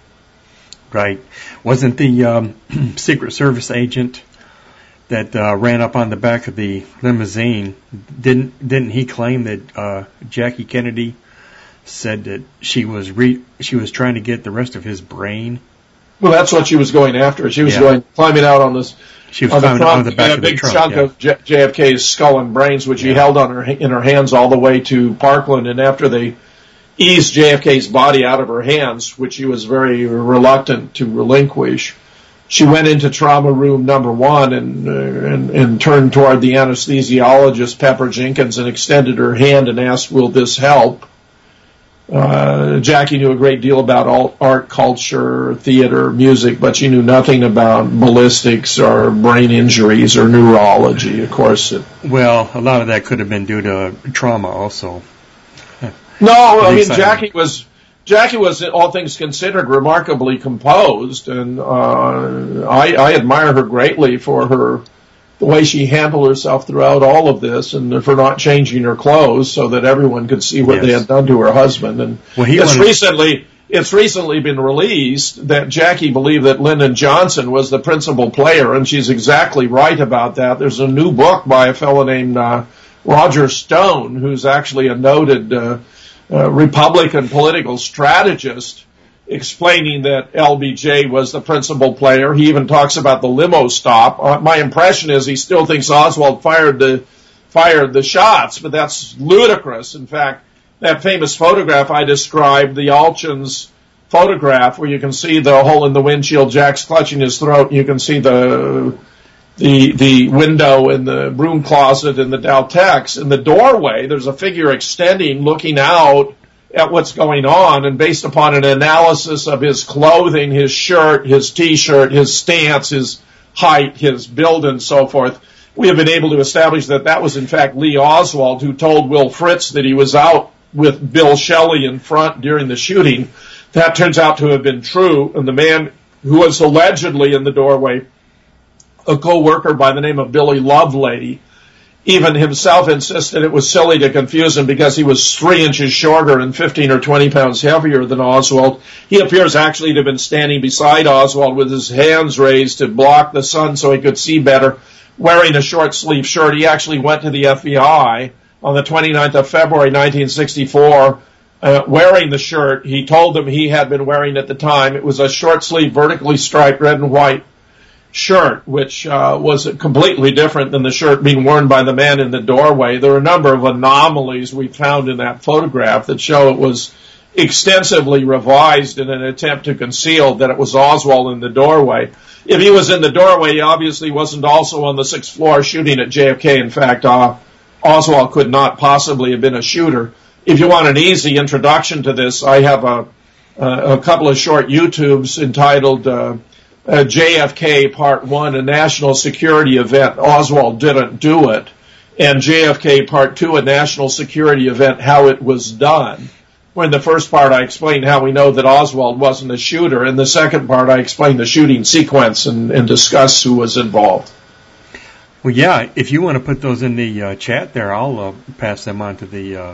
Right. Wasn't the Secret Service agent that ran up on the back of the limousine, didn't he claim that Jackie Kennedy said that she was trying to get the rest of his brain? Well, that's what she was going after. She was climbing out on this. She was climbing on the back of the trunk. A big chunk of JFK's skull and brains, which she held in her hands all the way to Parkland. And after they eased JFK's body out of her hands, which she was very reluctant to relinquish, she went into trauma room number 1 and turned toward the anesthesiologist, Pepper Jenkins, and extended her hand and asked, "Will this help?" Jackie knew a great deal about art, culture, theater, music, but she knew nothing about ballistics or brain injuries or neurology, of course. Well, a lot of that could have been due to trauma also. No, I mean, Jackie was, all things considered, remarkably composed, and I admire her greatly for the way she handled herself throughout all of this, and for not changing her clothes so that everyone could see what they had done to her husband. And it's recently been released that Jackie believed that Lyndon Johnson was the principal player, and she's exactly right about that. There's a new book by a fellow named Roger Stone, who's actually a noted Republican political strategist, explaining that LBJ was the principal player. He even talks about the limo stop. My impression is he still thinks Oswald fired the shots, but that's ludicrous. In fact, that famous photograph I described, the Alchins photograph, where you can see the hole in the windshield, Jack's clutching his throat, and you can see the window in the broom closet in the Daltex. In the doorway, there's a figure extending, looking out at what's going on, and based upon an analysis of his clothing, his shirt, his T-shirt, his stance, his height, his build, and so forth, we have been able to establish that that was in fact Lee Oswald, who told Will Fritz that he was out with Bill Shelley in front during the shooting. That turns out to have been true, and the man who was allegedly in the doorway, a co-worker by the name of Billy Lovelady, even himself insisted it was silly to confuse him because he was 3 inches shorter and 15 or 20 pounds heavier than Oswald. He appears actually to have been standing beside Oswald with his hands raised to block the sun so he could see better, wearing a short-sleeved shirt. He actually went to the FBI on the 29th of February, 1964, wearing the shirt he told them he had been wearing at the time. It was a short-sleeved, vertically striped red and white shirt, which was completely different than the shirt being worn by the man in the doorway. There are a number of anomalies we found in that photograph that show it was extensively revised in an attempt to conceal that it was Oswald in the doorway. If he was in the doorway, he obviously wasn't also on the 6th floor shooting at JFK. In fact, Oswald could not possibly have been a shooter. If you want an easy introduction to this, I have a couple of short YouTubes entitled JFK Part 1, a national security event. Oswald didn't do it. And JFK Part 2, a national security event, how it was done. Where in the first part I explained how we know that Oswald wasn't a shooter. In the second part I explained the shooting sequence and discuss who was involved. Well, yeah, if you want to put those in the chat there, I'll pass them on to the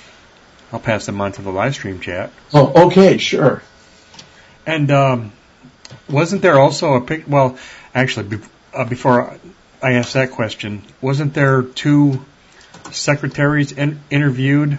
live stream chat. Oh, okay, sure. And wasn't there also a pic? Well, actually, before I ask that question, wasn't there 2 secretaries interviewed?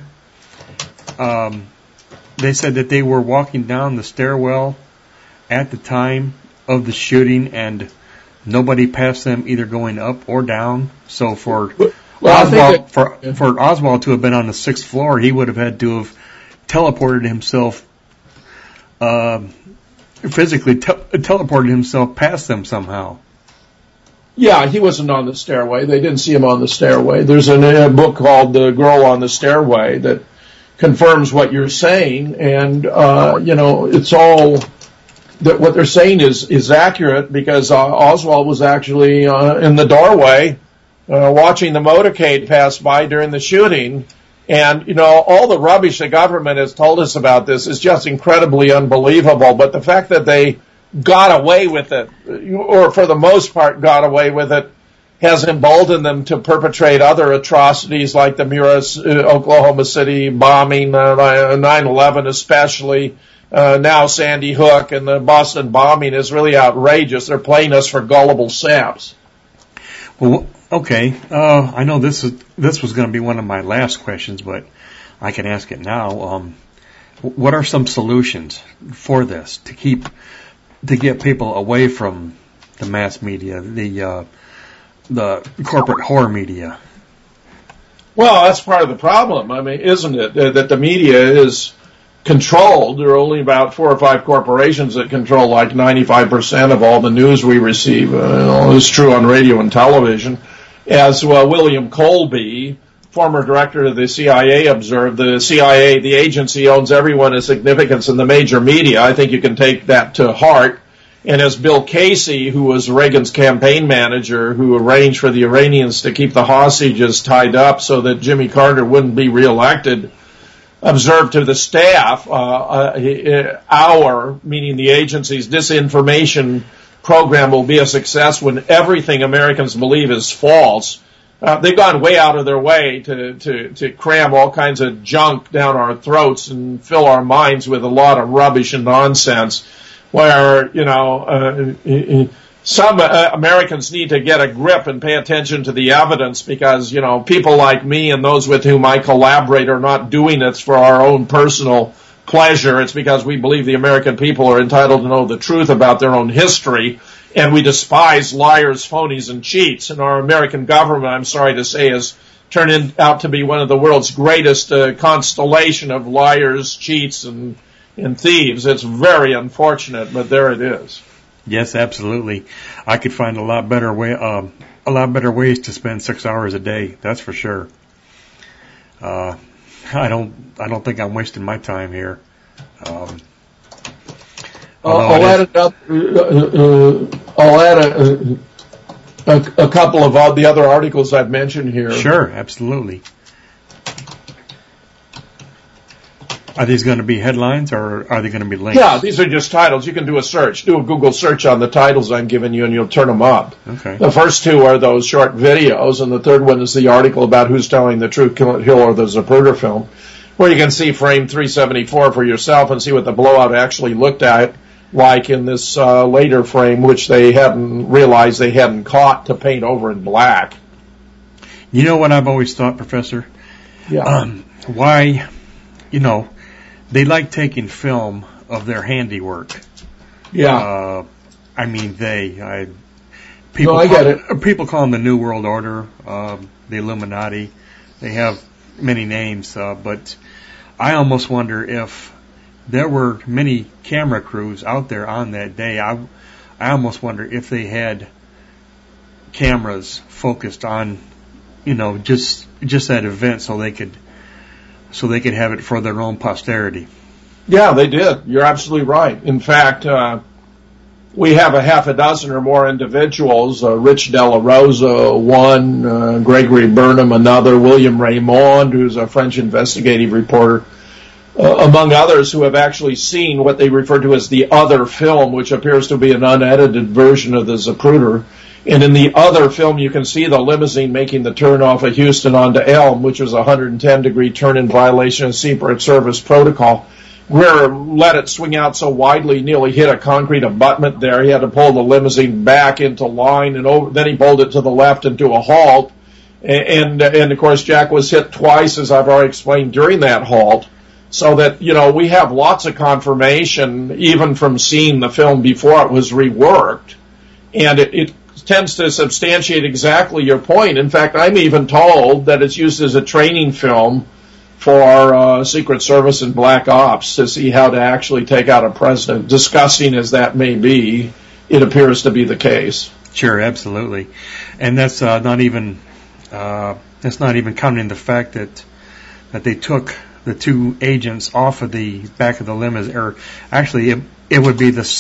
They said that they were walking down the stairwell at the time of the shooting, and nobody passed them either going up or down. So for Oswald to have been on the 6th floor, he would have had to have teleported himself, physically teleported himself past them somehow. Yeah, he wasn't on the stairway. They didn't see him on the stairway. There's a book called The Girl on the Stairway that confirms what you're saying, and it's all that what they're saying is accurate, because Oswald was actually in the doorway watching the motorcade pass by during the shooting. And, all the rubbish the government has told us about this is just incredibly unbelievable. But the fact that they got away with it, or for the most part got away with it, has emboldened them to perpetrate other atrocities like the Murrah, Oklahoma City bombing, 9/11 especially, now Sandy Hook, and the Boston bombing is really outrageous. They're playing us for gullible saps. Well, okay. I know this was going to be one of my last questions, but I can ask it now. What are some solutions for this to get people away from the mass media, the corporate horror media? Well, that's part of the problem. I mean, isn't it, that the media is controlled? There are only about 4 or 5 corporations that control like 95% of all the news we receive. It's true on radio and television. As William Colby, former director of the CIA, observed, the CIA, the agency, owns everyone of significance in the major media. I think you can take that to heart. And as Bill Casey, who was Reagan's campaign manager, who arranged for the Iranians to keep the hostages tied up so that Jimmy Carter wouldn't be reelected, observed to the staff, meaning the agency's disinformation program will be a success when everything Americans believe is false. They've gone way out of their way to cram all kinds of junk down our throats and fill our minds with a lot of rubbish and nonsense, where, some Americans need to get a grip and pay attention to the evidence, because, people like me and those with whom I collaborate are not doing it for our own personal pleasure. It's because we believe the American people are entitled to know the truth about their own history, and we despise liars, phonies, and cheats. And our American government, I'm sorry to say, is turn out to be one of the world's greatest constellation of liars, cheats, and thieves. It's very unfortunate, but there it is. Yes, absolutely. I could find a lot better ways to spend 6 hours a day. That's for sure. I don't think I'm wasting my time here. I'll add a couple of the other articles I've mentioned here. Sure, absolutely. Are these going to be headlines or are they going to be links? Yeah, these are just titles. You can do a search. Do a Google search on the titles I'm giving you and you'll turn them up. Okay. The first two are those short videos and the third one is the article about who's telling the truth, Hill or the Zapruder film, where you can see frame 374 for yourself and see what the blowout actually looked at like in this later frame, which they hadn't realized they hadn't caught to paint over in black. You know what I've always thought, Professor? Yeah. Why, they like taking film of their handiwork. Yeah. I get it. People call them the New World Order, the Illuminati. They have many names, but I almost wonder if there were many camera crews out there on that day. I almost wonder if they had cameras focused on, just that event so they could have it for their own posterity. Yeah, they did. You're absolutely right. In fact, we have a half a dozen or more individuals, Rich Della Rosa, one, Gregory Burnham, another, William Raymond, who's a French investigative reporter, among others who have actually seen what they refer to as the other film, which appears to be an unedited version of the Zapruder. And in the other film, you can see the limousine making the turn off of Houston onto Elm, which was a 110-degree turn in violation of Secret Service protocol. Greer let it swing out so widely, nearly hit a concrete abutment there. He had to pull the limousine back into line, and then he pulled it to the left into a halt. And of course, Jack was hit twice, as I've already explained, during that halt. So that, we have lots of confirmation, even from seeing the film before it was reworked. And it tends to substantiate exactly your point. In fact, I'm even told that it's used as a training film for Secret Service and Black Ops to see how to actually take out a president. Disgusting as that may be, it appears to be the case. Sure, absolutely. And that's not even counting the fact that they took the two agents off of the back of the limousine, or actually it would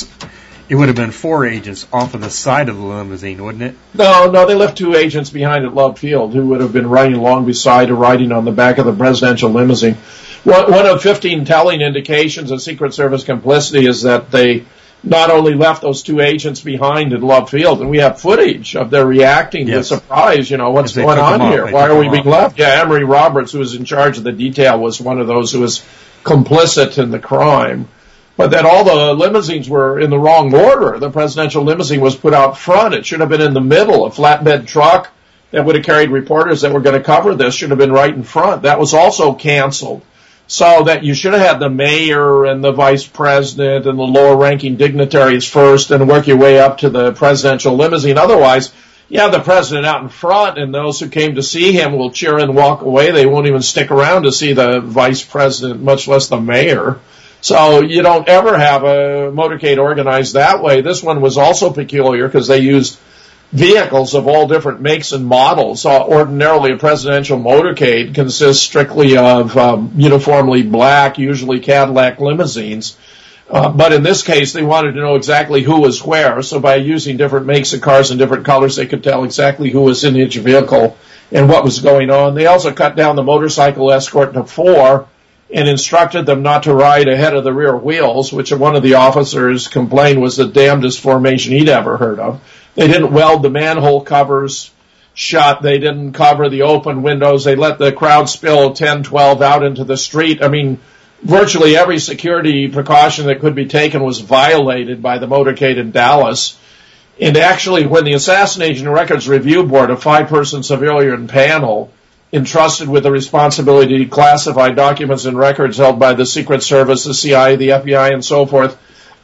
have been four agents off of the side of the limousine, wouldn't it? No, they left two agents behind at Love Field who would have been riding along beside or riding on the back of the presidential limousine. One of 15 telling indications of Secret Service complicity is that they not only left those two agents behind at Love Field, and we have footage of their reacting to surprise, what's going on here? Why are we being left? Yeah, Emery Roberts, who was in charge of the detail, was one of those who was complicit in the crime. But that all the limousines were in the wrong order. The presidential limousine was put out front. It should have been in the middle. A flatbed truck that would have carried reporters that were going to cover this should have been right in front. That was also canceled. So that you should have had the mayor and the vice president and the lower-ranking dignitaries first and work your way up to the presidential limousine. Otherwise, you have the president out in front, and those who came to see him will cheer and walk away. They won't even stick around to see the vice president, much less the mayor. So you don't ever have a motorcade organized that way. This one was also peculiar because they used vehicles of all different makes and models. Ordinarily, a presidential motorcade consists strictly of uniformly black, usually Cadillac limousines. But in this case, they wanted to know exactly who was where. So by using different makes of cars and different colors, they could tell exactly who was in each vehicle and what was going on. They also cut down the motorcycle escort to 4 and instructed them not to ride ahead of the rear wheels, which one of the officers complained was the damnedest formation he'd ever heard of. They didn't weld the manhole covers shut. They didn't cover the open windows. They let the crowd spill 10, 12 out into the street. I mean, virtually every security precaution that could be taken was violated by the motorcade in Dallas. And actually, when the Assassination Records Review Board, a 5-person civilian panel, entrusted with the responsibility to declassify documents and records held by the Secret Service, the CIA, the FBI, and so forth,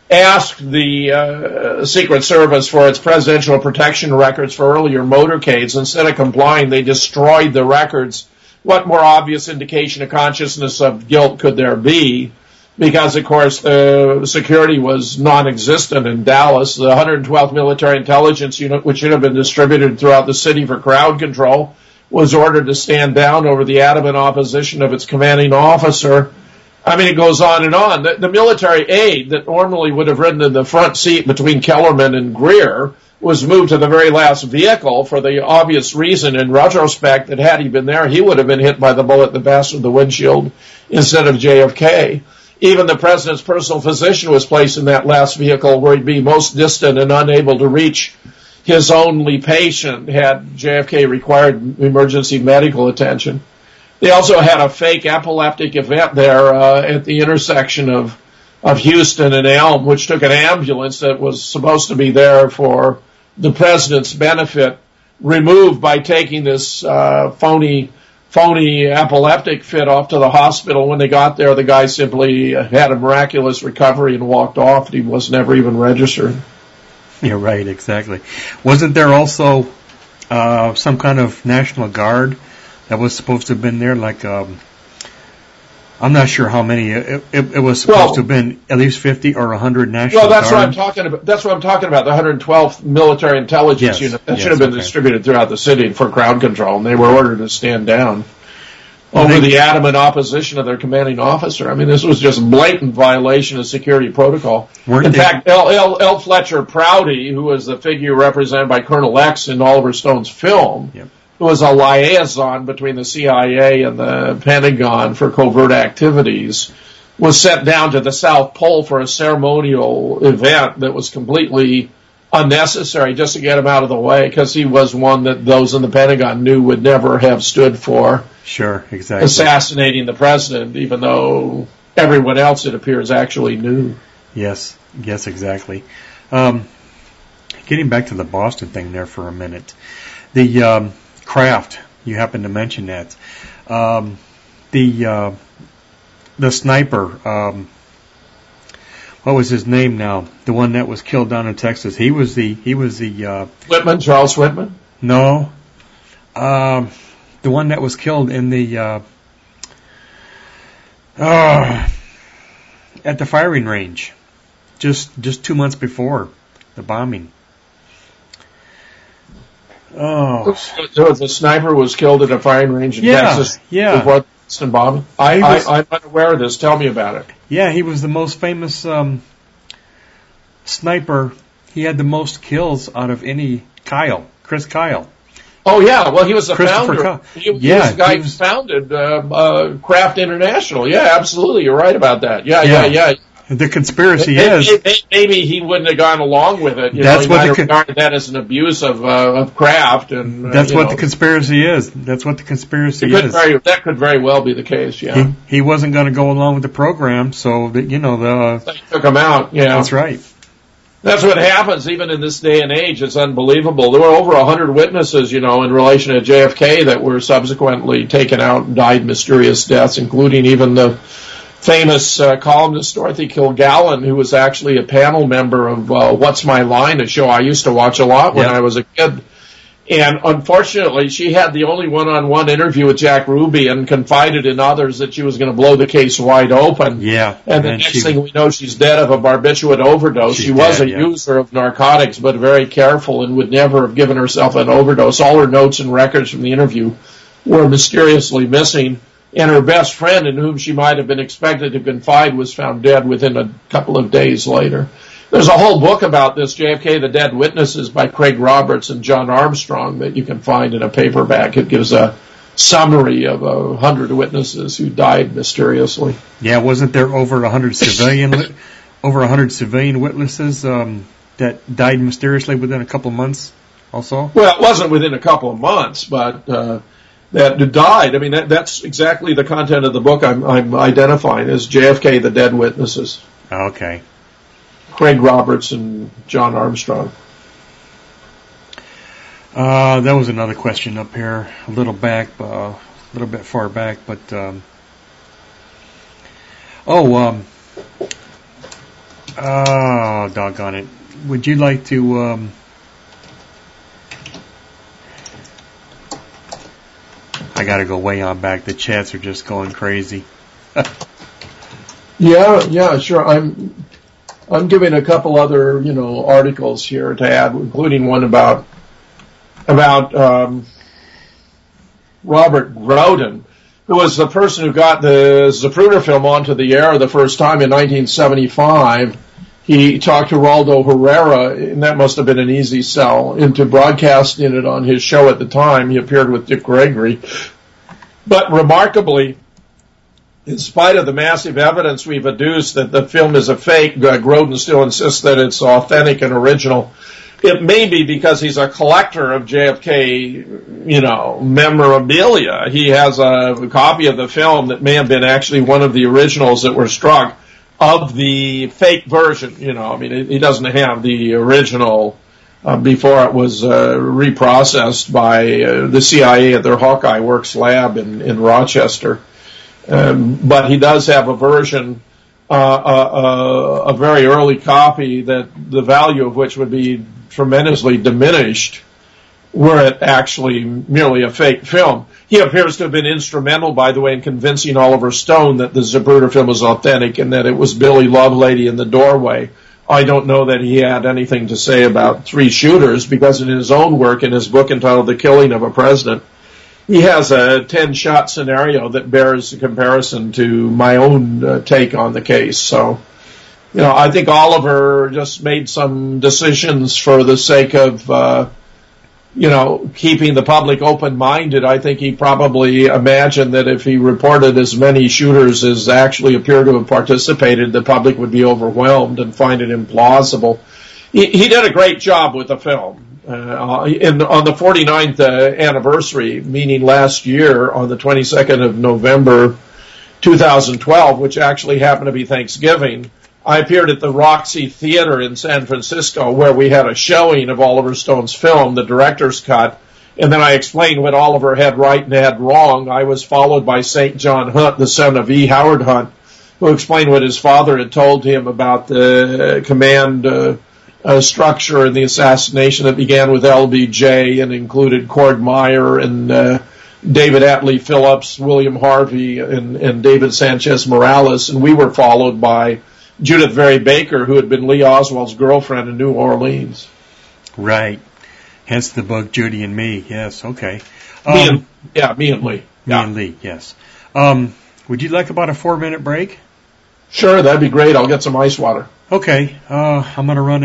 asked the Secret Service for its presidential protection records for earlier motorcades. Instead of complying, they destroyed the records. What more obvious indication of consciousness of guilt could there be? Because, of course, the security was non-existent in Dallas. The 112th Military Intelligence Unit, which should have been distributed throughout the city for crowd control, was ordered to stand down over the adamant opposition of its commanding officer. I mean, it goes on and on. The military aide that normally would have ridden in the front seat between Kellerman and Greer was moved to the very last vehicle for the obvious reason, in retrospect, that had he been there, he would have been hit by the bullet that blasted the windshield instead of JFK. Even the president's personal physician was placed in that last vehicle where he'd be most distant and unable to reach his only patient had JFK required emergency medical attention. They also had a fake epileptic event there at the intersection of Houston and Elm, which took an ambulance that was supposed to be there for the president's benefit, removed by taking this phony epileptic fit off to the hospital. When they got there, the guy simply had a miraculous recovery and walked off. He was never even registered. You're right, exactly. Wasn't there also some kind of National Guard that was supposed to have been there? Like, I'm not sure how many. It was supposed to have been at least 50 or 100 National Guard. Well, that's what I'm talking about. That's what I'm talking about. The 112th Military Intelligence Unit that should have been distributed throughout the city for crowd control, and they were ordered to stand down over the adamant opposition of their commanding officer. I mean, this was just a blatant violation of security protocol. In fact, L. Fletcher Prouty, who was the figure represented by Colonel X in Oliver Stone's film, who was a liaison between the CIA and the Pentagon for covert activities, was sent down to the South Pole for a ceremonial event that was completely unnecessary just to get him out of the way, because he was one that those in the Pentagon knew would never have stood for assassinating the president, even though everyone else, it appears, actually knew. Yes, exactly. Getting back to the Boston thing there for a minute. The Kraft, you happened to mention that. The sniper, what was his name now? The one that was killed down in Texas. He was the Whitman, Charles Whitman? No. The one that was killed in the at the firing range just 2 months before the bombing. Oh. So the sniper was killed at a firing range in Texas before the Boston bombing? I'm unaware of this. Tell me about it. Yeah, he was the most famous sniper. He had the most kills out of any Chris Kyle. Oh, yeah. Well, he was the founder. He was the guy who founded Kraft International. Yeah, absolutely. You're right about that. Yeah. The conspiracy is... Maybe he wouldn't have gone along with it. He might have regarded that as an abuse of Kraft. And, that's what the conspiracy is. That's what the conspiracy is. That could very well be the case, yeah. He wasn't going to go along with the program, so that, they took him out, yeah. That's right. That's what happens even in this day and age. It's unbelievable. There were over 100 witnesses, in relation to JFK that were subsequently taken out and died mysterious deaths, including even the famous columnist Dorothy Kilgallen, who was actually a panel member of What's My Line, a show I used to watch a lot when I was a kid. And unfortunately, she had the only one-on-one interview with Jack Ruby and confided in others that she was going to blow the case wide open. Yeah. And the next thing we know, she's dead of a barbiturate overdose. She was a user of narcotics, but very careful and would never have given herself an overdose. All her notes and records from the interview were mysteriously missing. And her best friend, in whom she might have been expected to confide, was found dead within a couple of days later. There's a whole book about this, JFK, The Dead Witnesses, by Craig Roberts and John Armstrong, that you can find in a paperback. It gives a summary of 100 witnesses who died mysteriously. Yeah, wasn't there over 100 civilian witnesses that died mysteriously within a couple of months also? Well, it wasn't within a couple of months, but that died. I mean, that's exactly the content of the book I'm identifying as JFK, The Dead Witnesses. Okay. Craig Roberts and John Armstrong. That was another question up here, a little bit far back, but Oh, doggone it. Would you like to, I gotta go way on back. The chats are just going crazy. Yeah, sure. I'm giving a couple other, articles here to add, including one about Robert Groden, who was the person who got the Zapruder film onto the air the first time in 1975. He talked to Raldo Herrera, and that must have been an easy sell, into broadcasting it on his show at the time. He appeared with Dick Gregory. But remarkably, in spite of the massive evidence we've adduced that the film is a fake, Groden still insists that it's authentic and original. It may be because he's a collector of JFK, memorabilia. He has a copy of the film that may have been actually one of the originals that were struck of the fake version. He doesn't have the original before it was reprocessed by the CIA at their Hawkeye Works lab in Rochester. But he does have a version, a very early copy that the value of which would be tremendously diminished were it actually merely a fake film. He appears to have been instrumental, by the way, in convincing Oliver Stone that the Zapruder film was authentic and that it was Billy Lovelady in the doorway. I don't know that he had anything to say about Three Shooters, because in his own work, in his book entitled The Killing of a President, he has a 10-shot scenario that bears a comparison to my own take on the case. So, I think Oliver just made some decisions for the sake of, keeping the public open-minded. I think he probably imagined that if he reported as many shooters as actually appear to have participated, the public would be overwhelmed and find it implausible. He did a great job with the film. On the 49th anniversary, meaning last year on the 22nd of November 2012, which actually happened to be Thanksgiving, I appeared at the Roxy Theater in San Francisco, where we had a showing of Oliver Stone's film, the director's cut, and then I explained what Oliver had right and had wrong. I was followed by St. John Hunt, the son of E. Howard Hunt, who explained what his father had told him about the command structure and the assassination that began with LBJ and included Cord Meyer and David Atlee Phillips, William Harvey, and David Sanchez Morales. And we were followed by Judith Very Baker, who had been Lee Oswald's girlfriend in New Orleans. Right. Hence the book Judy and Me. Yes, okay. Me and Lee. Me and Lee, yes. Would you like about a 4-minute break? Sure, that'd be great. I'll get some ice water. Okay. I'm going to run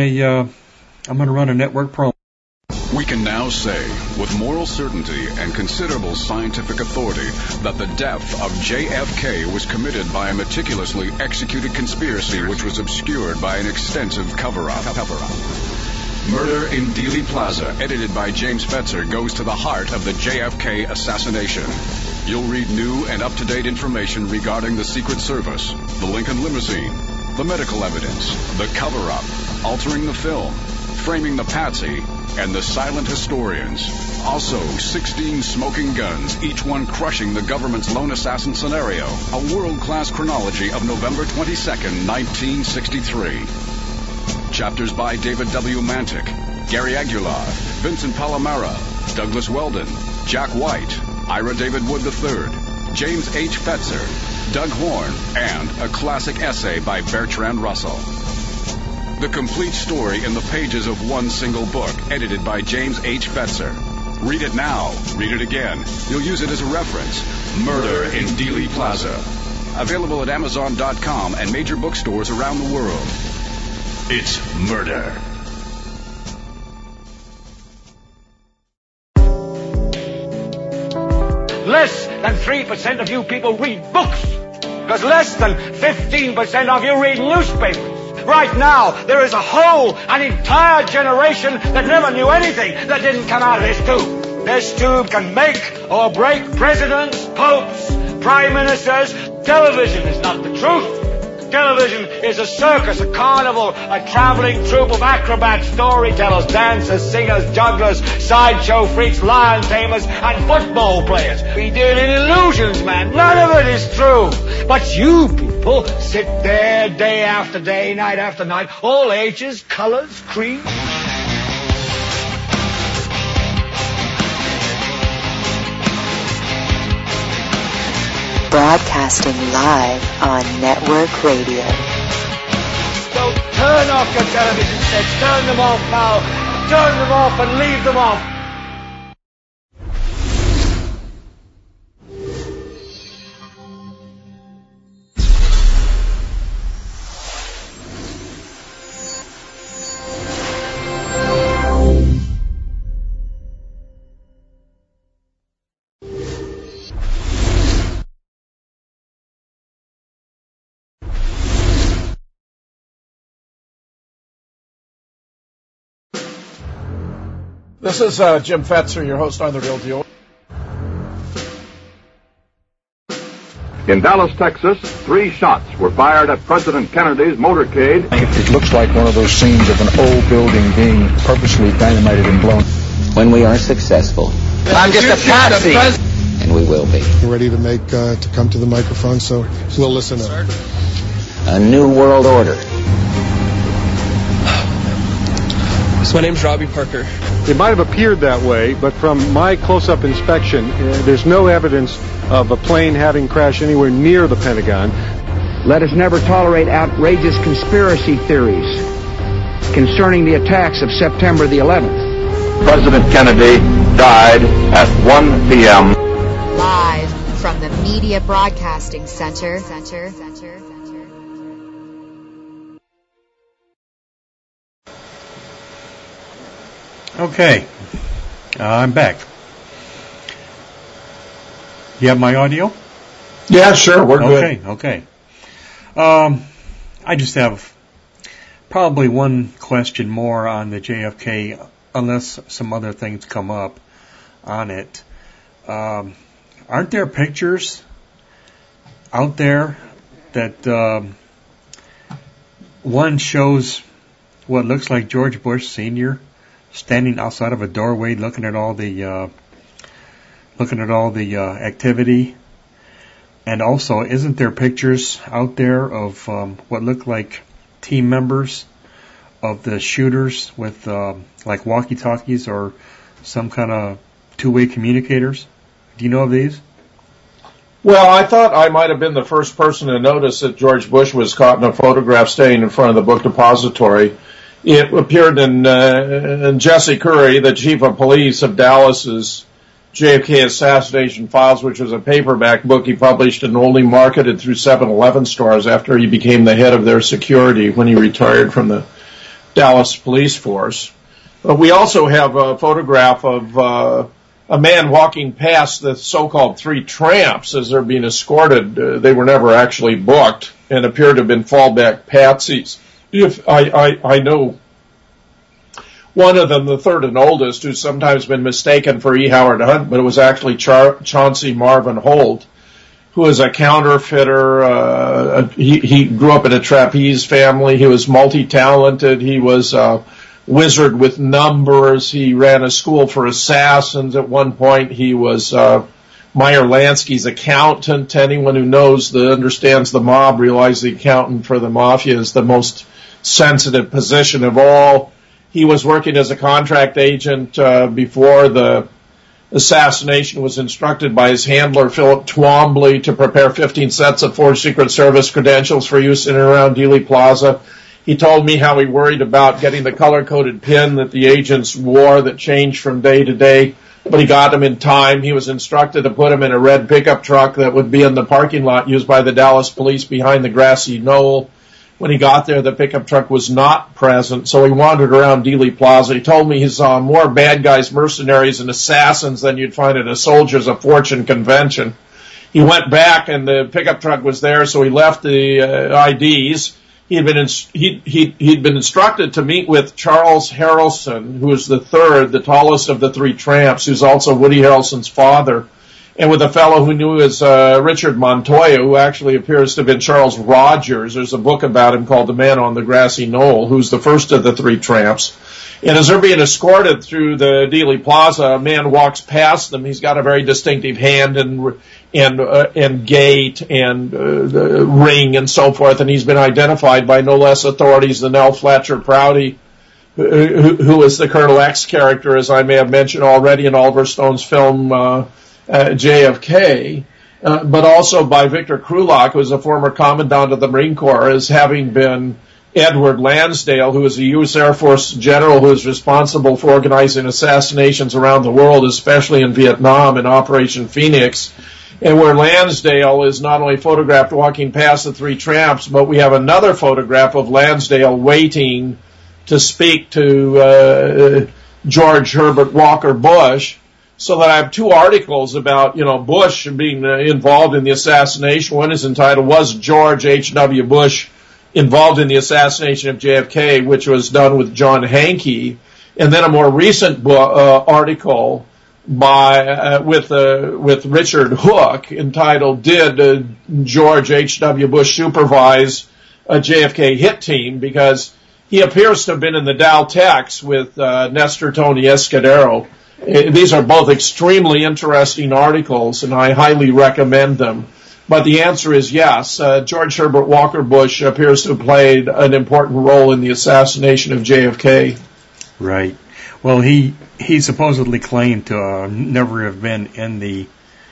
a network promo. We can now say, with moral certainty and considerable scientific authority, that the death of JFK was committed by a meticulously executed conspiracy which was obscured by an extensive cover-up. Murder in Dealey Plaza, edited by James Fetzer, goes to the heart of the JFK assassination. You'll read new and up-to-date information regarding the Secret Service, the Lincoln limousine, the medical evidence, the cover-up, altering the film, framing the patsy, and the silent historians. Also, 16 smoking guns, each one crushing the government's lone assassin scenario. A world-class chronology of November 22nd, 1963. Chapters by David W. Mantic, Gary Aguilar, Vincent Palomara, Douglas Weldon, Jack White, Ira David Wood III, James H. Fetzer, Doug Horn, and a classic essay by Bertrand Russell. The complete story in the pages of one single book, edited by James H. Fetzer. Read it now. Read it again. You'll use it as a reference. Murder in Dealey Plaza. Available at Amazon.com and major bookstores around the world. It's murder. Less than 3% of you people read books, because less than 15% of you read newspapers. Right now, there is an entire generation that never knew anything that didn't come out of this tube. This tube can make or break presidents, popes, prime ministers. Television is not the truth. Television is a circus, a carnival, a traveling troupe of acrobats, storytellers, dancers, singers, jugglers, sideshow freaks, lion tamers, and football players. We deal in illusions, man. None of it is true. But you people sit there day after day, night after night, all ages, colors, creeds. Broadcasting live on network radio. So turn off your television sets, turn them off now, turn them off and leave them off. This is Jim Fetzer, your host on The Real Deal. In Dallas, Texas, 3 shots were fired at President Kennedy's motorcade. It looks like one of those scenes of an old building being purposely dynamited and blown. When we are successful, I'm just a patsy, and we will be. We're ready to come to the microphone, so we'll listen up. A new world order. My name's Robbie Parker. It might have appeared that way, but from my close-up inspection, there's no evidence of a plane having crashed anywhere near the Pentagon. Let us never tolerate outrageous conspiracy theories concerning the attacks of September the 11th. President Kennedy died at 1 p.m. Live from the Media Broadcasting Center. Okay, I'm back. You have my audio? Yeah, sure, we're good. Okay. I just have probably one question more on the JFK, unless some other things come up on it. Aren't there pictures out there that one shows what looks like George Bush Sr. standing outside of a doorway looking at all the activity? And also, isn't there pictures out there of what look like team members of the shooters with like walkie-talkies or some kind of two-way communicators? Do you know of these? Well, I thought I might have been the first person to notice that George Bush was caught in a photograph staying in front of the book depository. It appeared in Jesse Curry, the chief of police of Dallas's JFK Assassination Files, which was a paperback book he published and only marketed through 7-Eleven stores after he became the head of their security when he retired from the Dallas police force. We also have a photograph of a man walking past the so-called 3 tramps as they're being escorted. They were never actually booked and appear to have been fallback patsies. If I know one of them, the third and oldest, who's sometimes been mistaken for E. Howard Hunt, but it was actually Chauncey Marvin Holt, who is a counterfeiter. He grew up in a trapeze family. He was multi-talented. He was a wizard with numbers. He ran a school for assassins. At one point, he was Meyer Lansky's accountant. Anyone who understands the mob realizes the accountant for the mafia is the most sensitive position of all. He was working as a contract agent before the assassination, was instructed by his handler, Philip Twombly, to prepare 15 sets of forged Secret Service credentials for use in and around Dealey Plaza. He told me how he worried about getting the color-coded pin that the agents wore that changed from day to day, but he got them in time. He was instructed to put them in a red pickup truck that would be in the parking lot used by the Dallas police behind the grassy knoll. When he got there, the pickup truck was not present, so he wandered around Dealey Plaza. He told me he saw more bad guys, mercenaries, and assassins than you'd find at a Soldiers of Fortune convention. He went back, and the pickup truck was there, so he left the IDs. He'd been instructed to meet with Charles Harrelson, who is the third, the tallest of the 3 tramps, who's also Woody Harrelson's father. and with a fellow who knew as Richard Montoya, who actually appears to have been Charles Rogers. There's a book about him called The Man on the Grassy Knoll, who's the first of the three tramps. And as they're being escorted through the Dealey Plaza, a man walks past them. He's got a very distinctive hand and gait and ring and so forth, and he's been identified by no less authorities than L. Fletcher Prouty, who is the Colonel X character, as I may have mentioned already in Oliver Stone's film JFK, but also by Victor Krulak, who is a former commandant of the Marine Corps, as having been Edward Lansdale, who is a U.S. Air Force general who is responsible for organizing assassinations around the world, especially in Vietnam in Operation Phoenix, and where Lansdale is not only photographed walking past the three tramps, but we have another photograph of Lansdale waiting to speak to George Herbert Walker Bush. So that I have two articles about, Bush being involved in the assassination. One is entitled, Was George H.W. Bush Involved in the Assassination of JFK, which was done with John Hankey. And then a more recent article with Richard Hook entitled, Did George H.W. Bush Supervise a JFK hit team? Because he appears to have been in the Dow Tex with Nestor Tony Escudero. These are both extremely interesting articles, and I highly recommend them. But the answer is yes. George Herbert Walker Bush appears to have played an important role in the assassination of JFK. Right. Well, he supposedly claimed to never have been in the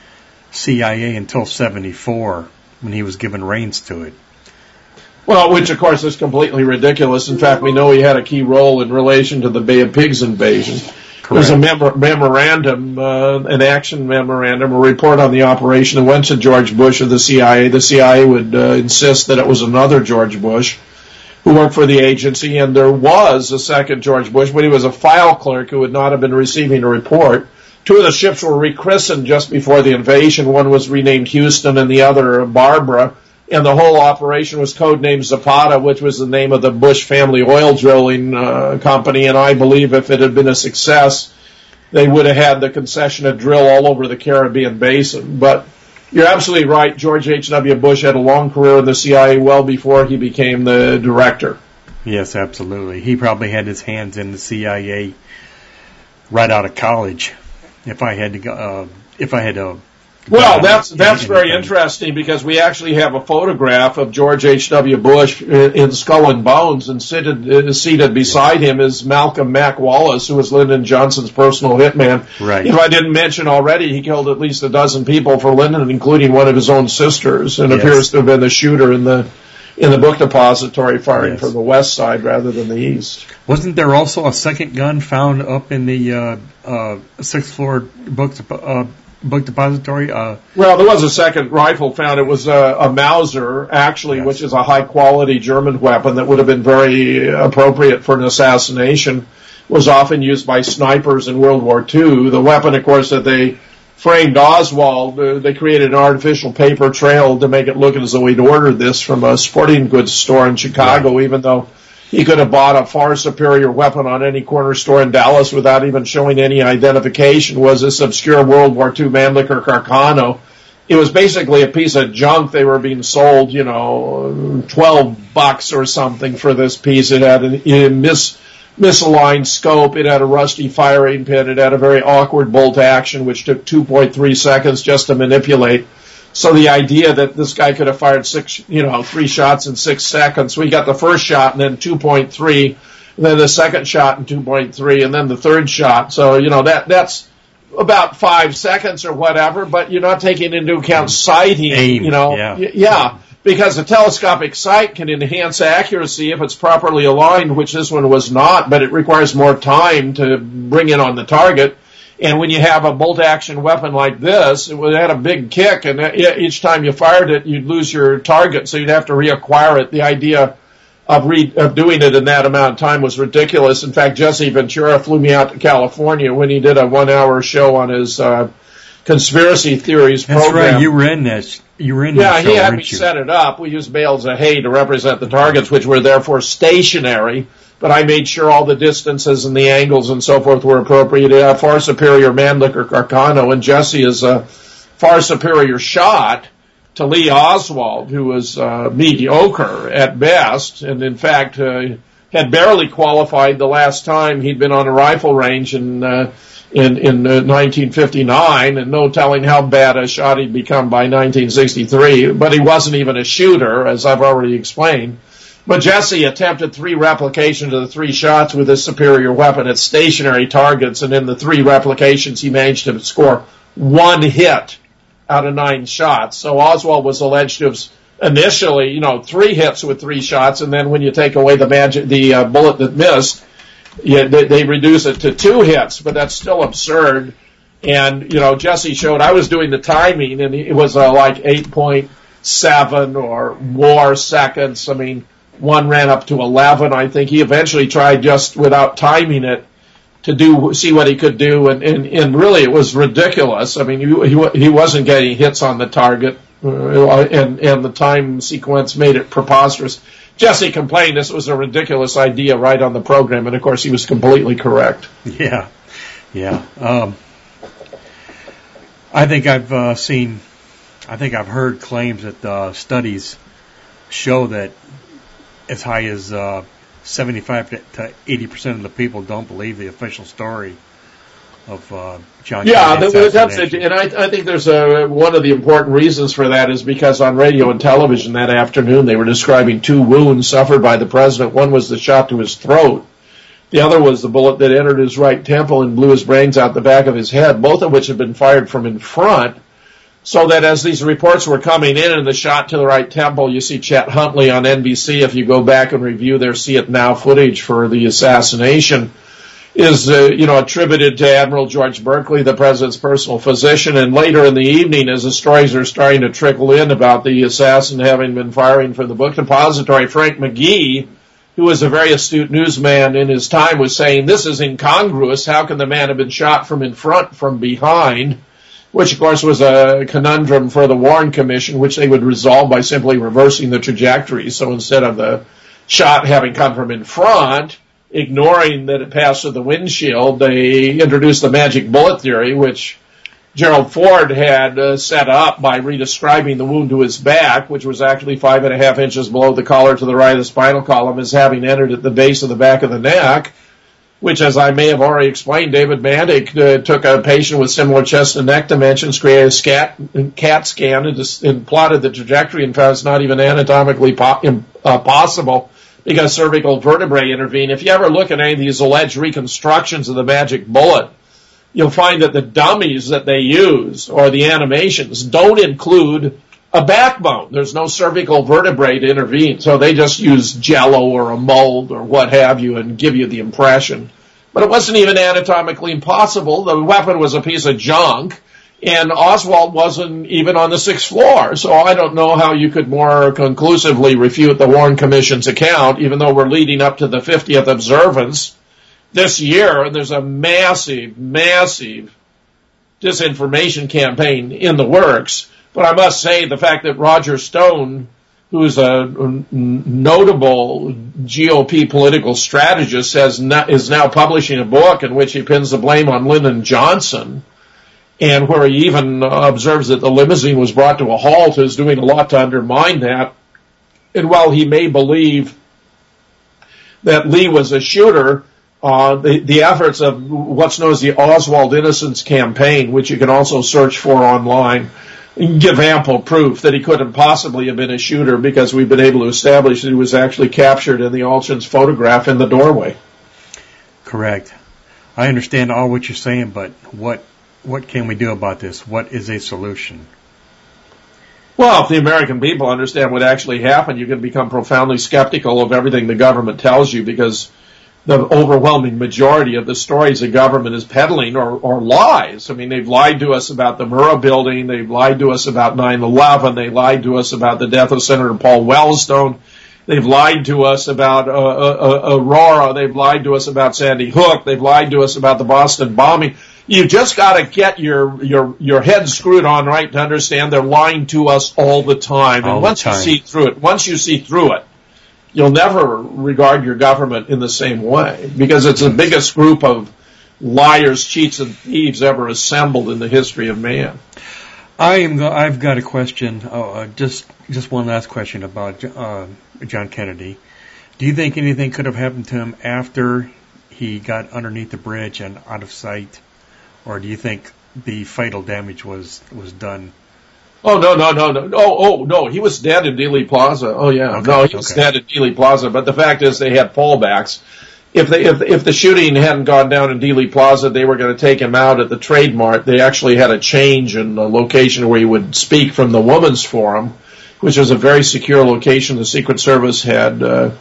CIA until 1974, when he was given reins to it. Well, which, of course, is completely ridiculous. In fact, we know he had a key role in relation to the Bay of Pigs invasion. Correct. There's a memorandum, an action memorandum, a report on the operation that went to George Bush of the CIA. The CIA would insist that it was another George Bush who worked for the agency, and there was a second George Bush, but he was a file clerk who would not have been receiving a report. Two of the ships were rechristened just before the invasion. One was renamed Houston and the other Barbara. And the whole operation was codenamed Zapata, which was the name of the Bush family oil drilling company. And I believe if it had been a success, they would have had the concession to drill all over the Caribbean basin. But you're absolutely right. George H.W. Bush had a long career in the CIA well before he became the director. Yes, absolutely. He probably had his hands in the CIA right out of college. If I had to Well, that's very interesting, because we actually have a photograph of George H.W. Bush in Skull and Bones, and seated beside him is Malcolm Mac Wallace, who was Lyndon Johnson's personal hitman. Right. If I didn't mention already, he killed at least a dozen people for Lyndon, including one of his own sisters, and appears to have been the shooter in the book depository, firing from the west side rather than the east. Wasn't there also a second gun found up in the sixth floor book depository? Well, there was a second rifle found. It was a Mauser, actually, which is a high-quality German weapon that would have been very appropriate for an assassination. Was often used by snipers in World War II. The weapon, of course, that they framed Oswald, they created an artificial paper trail to make it look as though he'd ordered this from a sporting goods store in Chicago, even though he could have bought a far superior weapon on any corner store in Dallas without even showing any identification. Was this obscure World War II Mannlicher Carcano. It was basically a piece of junk. They were being sold, $12 or something for this piece. It had a misaligned scope. It had a rusty firing pin. It had a very awkward bolt action, which took 2.3 seconds just to manipulate. So the idea that this guy could have fired 3 shots in 6 seconds. We got the first shot and then 2.3, then the second shot in 2.3, and then the third shot. So, that's about 5 seconds or whatever, but you're not taking into account sighting, because the telescopic sight can enhance accuracy if it's properly aligned, which this one was not, but it requires more time to bring it on the target. And when you have a bolt-action weapon like this, it had a big kick, and each time you fired it, you'd lose your target, so you'd have to reacquire it. The idea of doing it in that amount of time was ridiculous. In fact, Jesse Ventura flew me out to California when he did a 1-hour show on his conspiracy theories program. That's right. You were in that show, he had me set it up. We used bales of hay to represent the targets, which were therefore stationary. But I made sure all the distances and the angles and so forth were appropriate. It had a far superior Mannlicher Carcano, and Jesse is a far superior shot to Lee Oswald, who was mediocre at best, and in fact had barely qualified the last time he'd been on a rifle range in 1959, and no telling how bad a shot he'd become by 1963. But he wasn't even a shooter, as I've already explained. But Jesse attempted 3 replications of the 3 shots with his superior weapon at stationary targets, and in the 3 replications he managed to score 1 hit out of 9 shots. So Oswald was alleged to have initially, 3 hits with 3 shots, and then when you take away the bullet that missed, they reduce it to 2 hits, but that's still absurd. And, Jesse showed, I was doing the timing, and it was like 8.7 or more seconds. I mean, one ran up to 11. I think he eventually tried just without timing it to see what he could do, and really it was ridiculous. I mean, he wasn't getting hits on the target, and the time sequence made it preposterous. Jesse complained this was a ridiculous idea right on the program, and of course he was completely correct. Yeah. I think I've heard claims that studies show that as high as 75 to 80% of the people don't believe the official story of John Kennedy. Yeah, that's it. And I think there's one of the important reasons for that is because on radio and television that afternoon they were describing 2 wounds suffered by the president. One was the shot to his throat. The other was the bullet that entered his right temple and blew his brains out the back of his head, both of which had been fired from in front. So that as these reports were coming in and the shot to the right temple, you see Chet Huntley on NBC, if you go back and review their See It Now footage for the assassination, is, attributed to Admiral George Berkeley, the president's personal physician. And later in the evening, as the stories are starting to trickle in about the assassin having been firing from the book depository, Frank McGee, who was a very astute newsman in his time, was saying, this is incongruous. How can the man have been shot from in front, from behind? Which, of course, was a conundrum for the Warren Commission, which they would resolve by simply reversing the trajectory. So instead of the shot having come from in front, ignoring that it passed through the windshield, they introduced the magic bullet theory, which Gerald Ford had set up by redescribing the wound to his back, which was actually 5.5 inches below the collar to the right of the spinal column, as having entered at the base of the back of the neck, which, as I may have already explained, David Mandic took a patient with similar chest and neck dimensions, created a CAT scan, and plotted the trajectory, and found it's not even anatomically possible because cervical vertebrae intervene. If you ever look at any of these alleged reconstructions of the magic bullet, you'll find that the dummies that they use, or the animations, don't include a backbone. There's no cervical vertebrae to intervene, so they just use jello or a mold or what have you and give you the impression. But it wasn't even anatomically impossible. The weapon was a piece of junk, and Oswald wasn't even on the 6th floor. So I don't know how you could more conclusively refute the Warren Commission's account, even though we're leading up to the 50th observance this year, and there's a massive disinformation campaign in the works. But I must say the fact that Roger Stone, who's a notable GOP political strategist, is now publishing a book in which he pins the blame on Lyndon Johnson, and where he even observes that the limousine was brought to a halt, is doing a lot to undermine that. And while he may believe that Lee was a shooter, the efforts of what's known as the Oswald Innocence Campaign, which you can also search for online, give ample proof that he couldn't possibly have been a shooter, because we've been able to establish that he was actually captured in the Alston's photograph in the doorway. Correct. I understand all what you're saying, but what can we do about this? What is a solution? Well, if the American people understand what actually happened, you can become profoundly skeptical of everything the government tells you, because the overwhelming majority of the stories the government is peddling are lies. I mean, they've lied to us about the Murrah building. They've lied to us about 9/11. They lied to us about the death of Senator Paul Wellstone. They've lied to us about Aurora. They've lied to us about Sandy Hook. They've lied to us about the Boston bombing. You just got to get your head screwed on right to understand they're lying to us all the time. And once you see through it, you'll never regard your government in the same way, because it's the biggest group of liars, cheats, and thieves ever assembled in the history of man. I've got a question. Just one last question about John Kennedy. Do you think anything could have happened to him after he got underneath the bridge and out of sight, or do you think the fatal damage was done? Oh, no. Oh, no, he was dead in Dealey Plaza. Oh, yeah. Okay, no, he was dead in Dealey Plaza, but the fact is they had fallbacks. If the shooting hadn't gone down in Dealey Plaza, they were going to take him out at the Trade Mart. They actually had a change in the location where he would speak from the Women's Forum, which was a very secure location the Secret Service had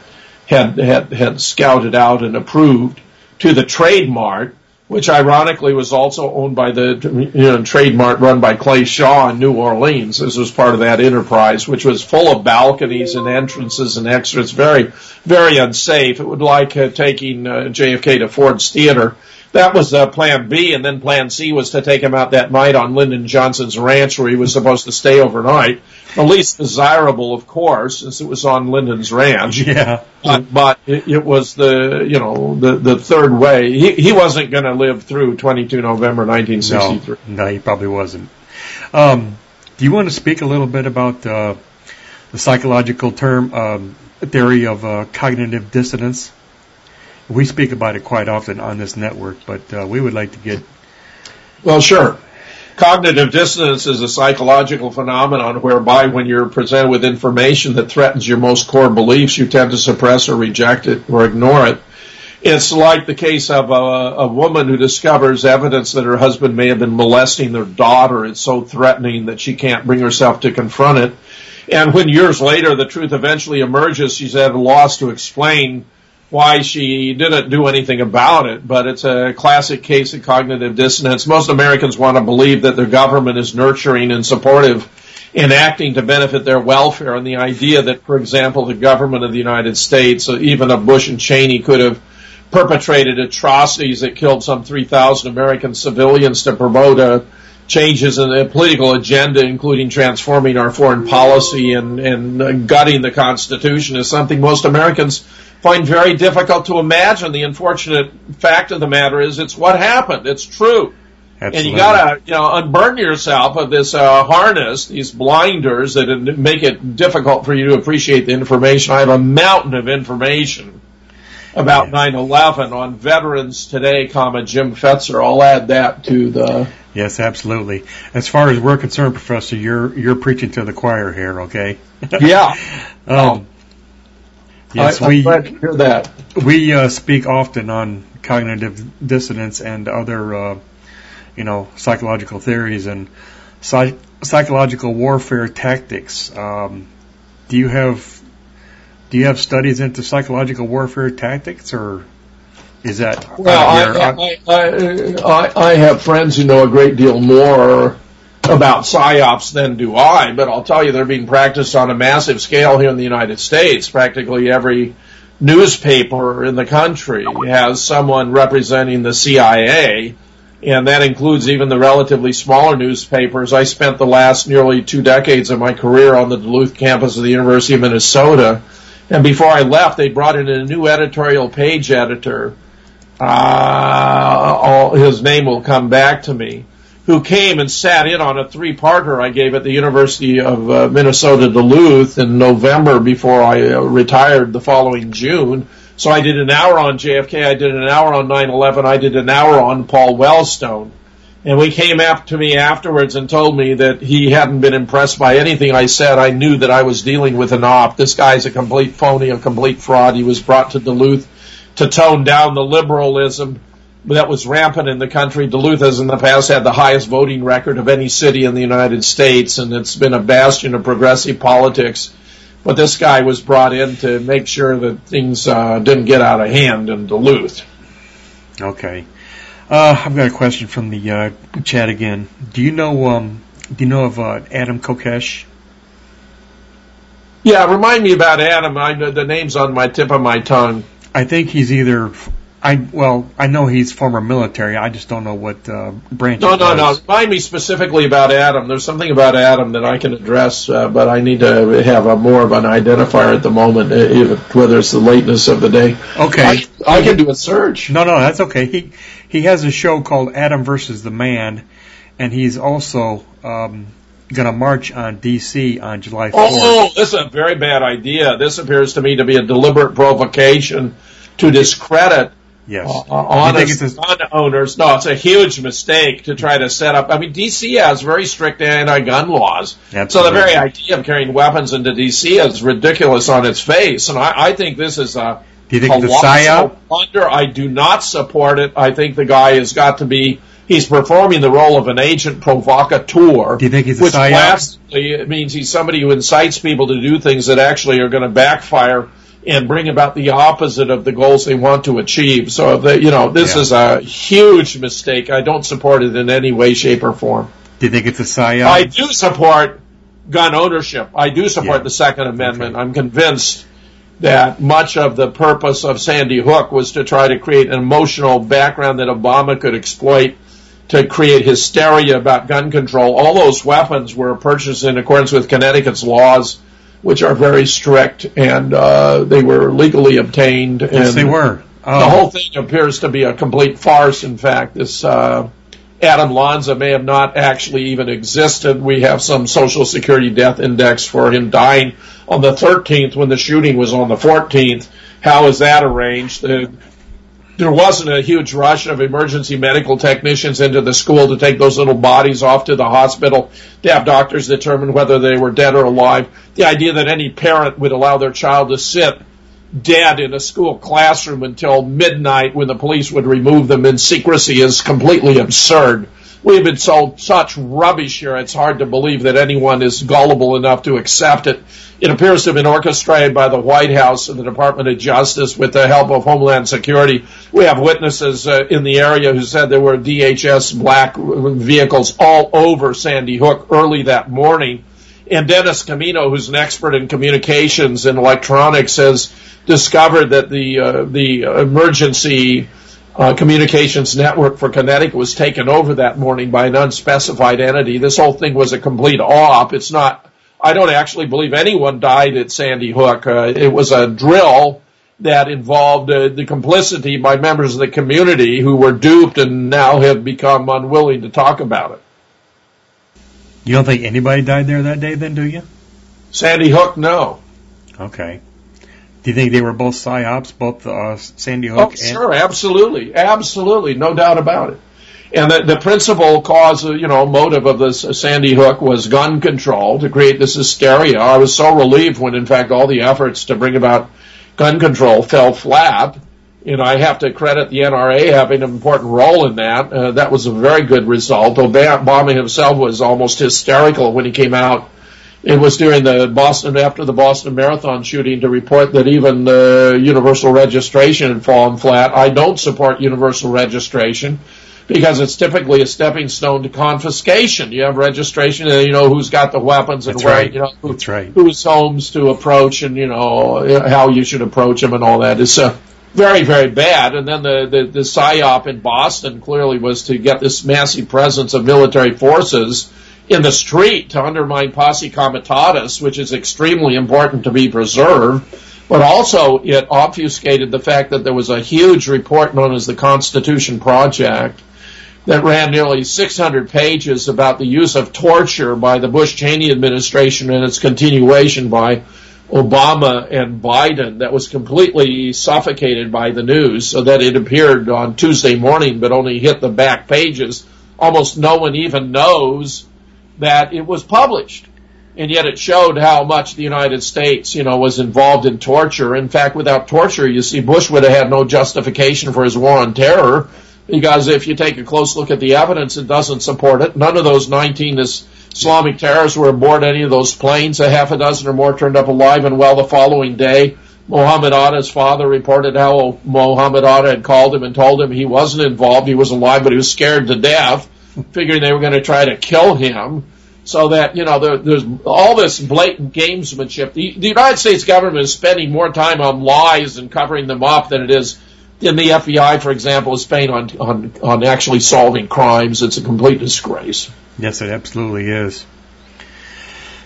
scouted out and approved, to the Trade Mart, which ironically was also owned by the Trade Mart run by Clay Shaw in New Orleans. This was part of that enterprise, which was full of balconies and entrances and exits, very, very unsafe. It would like taking JFK to Ford's Theater. That was Plan B, and then Plan C was to take him out that night on Lyndon Johnson's ranch where he was supposed to stay overnight. The least desirable, of course, since it was on Lyndon's ranch. Yeah. But it was the third way. He wasn't going to live through 22 November 1963. No, he probably wasn't. Do you want to speak a little bit about the psychological theory of cognitive dissonance? We speak about it quite often on this network, but we would like to get... Well, sure. Cognitive dissonance is a psychological phenomenon whereby when you're presented with information that threatens your most core beliefs, you tend to suppress or reject it or ignore it. It's like the case of a woman who discovers evidence that her husband may have been molesting their daughter. It's so threatening that she can't bring herself to confront it. And when years later the truth eventually emerges, she's at a loss to explain why she didn't do anything about it, but it's a classic case of cognitive dissonance. Most Americans want to believe that their government is nurturing and supportive and acting to benefit their welfare, and the idea that, for example, the government of the United States, even of Bush and Cheney, could have perpetrated atrocities that killed some 3,000 American civilians to promote changes in the political agenda, including transforming our foreign policy and gutting the Constitution, is something most Americans find very difficult to imagine. The unfortunate fact of the matter is it's what happened. It's true. Absolutely. And you gotta, unburden yourself of this harness, these blinders that make it difficult for you to appreciate the information. I have a mountain of information about 9/11 on Veterans Today, Jim Fetzer. I'll add that to the... Yes, absolutely. As far as we're concerned, Professor, you're preaching to the choir here, okay? Yeah. Yes, I'm glad to hear that. We speak often on cognitive dissonance and other, psychological theories and psychological warfare tactics. Do you have studies into psychological warfare tactics, or is that? Well, I have friends who know a great deal more about psyops than do I, but I'll tell you they're being practiced on a massive scale here in the United States. Practically every newspaper in the country has someone representing the CIA, and that includes even the relatively smaller newspapers. I spent the last nearly 2 decades of my career on the Duluth campus of the University of Minnesota, and before I left, they brought in a new editorial page editor. His name will come back to me, who came and sat in on a 3-parter I gave at the University of Minnesota Duluth in November before I retired the following June. So I did an hour on JFK, I did an hour on 9/11, I did an hour on Paul Wellstone. And he came up to me afterwards and told me that he hadn't been impressed by anything I said. I knew that I was dealing with an op. This guy's a complete phony, a complete fraud. He was brought to Duluth to tone down the liberalism that was rampant in the country. Duluth has in the past had the highest voting record of any city in the United States, and it's been a bastion of progressive politics. But this guy was brought in to make sure that things didn't get out of hand in Duluth. Okay. I've got a question from the chat again. Do you know of Adam Kokesh? Yeah, remind me about Adam. The name's on my tip of my tongue. I think he's either... I know he's former military. I just don't know what branch. No. Remind me specifically about Adam. There's something about Adam that I can address, but I need to have more of an identifier at the moment, whether it's the lateness of the day. Okay. I can do a search. No, that's okay. He has a show called Adam versus the Man, and he's also going to march on D.C. on July 4th. Oh, this is a very bad idea. This appears to me to be a deliberate provocation to discredit honest gun owners. No, it's a huge mistake to try to set up. I mean, D.C. has very strict anti-gun laws. Absolutely. So the very idea of carrying weapons into D.C. is ridiculous on its face. And I think this is a colossal blunder. I do not support it. I think the guy has got to be... He's performing the role of an agent provocateur. Do you think he's a which psyop? Lastly, it means he's somebody who incites people to do things that actually are going to backfire and bring about the opposite of the goals they want to achieve. So, this is a huge mistake. I don't support it in any way, shape, or form. Do you think it's a psyop? I do support gun ownership. I do support the Second Amendment. Okay. I'm convinced that much of the purpose of Sandy Hook was to try to create an emotional background that Obama could exploit to create hysteria about gun control. All those weapons were purchased in accordance with Connecticut's laws, which are very strict, and they were legally obtained. Yes, and they were. The whole thing appears to be a complete farce. In fact, this Adam Lanza may have not actually even existed. We have some Social Security death index for him dying on the 13th when the shooting was on the 14th. How is that arranged? There wasn't a huge rush of emergency medical technicians into the school to take those little bodies off to the hospital to have doctors determine whether they were dead or alive. The idea that any parent would allow their child to sit dead in a school classroom until midnight when the police would remove them in secrecy is completely absurd. We've been sold such rubbish here, it's hard to believe that anyone is gullible enough to accept it. It appears to have been orchestrated by the White House and the Department of Justice with the help of Homeland Security. We have witnesses in the area who said there were DHS black vehicles all over Sandy Hook early that morning. And Dennis Camino, who's an expert in communications and electronics, has discovered that the emergency communications network for Connecticut was taken over that morning by an unspecified entity. This whole thing was a complete op. It's not... I don't actually believe anyone died at Sandy Hook. It was a drill that involved the complicity by members of the community who were duped and now have become unwilling to talk about it. You don't think anybody died there that day then, do you? Sandy Hook, no. Okay. Do you think they were both psyops, both Sandy Hook? Oh, sure, absolutely. Absolutely, no doubt about it. And the principal cause, motive of this Sandy Hook was gun control, to create this hysteria. I was so relieved when, in fact, all the efforts to bring about gun control fell flat. I have to credit the NRA having an important role in that. That was a very good result. Obama himself was almost hysterical when he came out. It was during after the Boston Marathon shooting to report that even universal registration had fallen flat. I don't support universal registration, because it's typically a stepping stone to confiscation. You have registration, and you know who's got the weapons and whose homes to approach, and how you should approach them and all that. It's very, very bad. And then the PSYOP in Boston clearly was to get this massive presence of military forces in the street to undermine posse comitatus, which is extremely important to be preserved. But also it obfuscated the fact that there was a huge report known as the Constitution Project that ran nearly 600 pages about the use of torture by the Bush-Cheney administration and its continuation by Obama and Biden, that was completely suffocated by the news, so that it appeared on Tuesday morning but only hit the back pages. Almost no one even knows that it was published. And yet it showed how much the United States, was involved in torture. In fact, without torture, you see, Bush would have had no justification for his war on terror, because if you take a close look at the evidence, it doesn't support it. None of those 19 Islamic terrorists were aboard any of those planes. A half a dozen or more turned up alive and well the following day. Mohammed Atta's father reported how Mohammed Atta had called him and told him he wasn't involved, he was alive, but he was scared to death, figuring they were going to try to kill him. So that, there's all this blatant gamesmanship. The United States government is spending more time on lies and covering them up than it is in the FBI, for example, is spending on actually solving crimes. It's a complete disgrace. Yes, it absolutely is.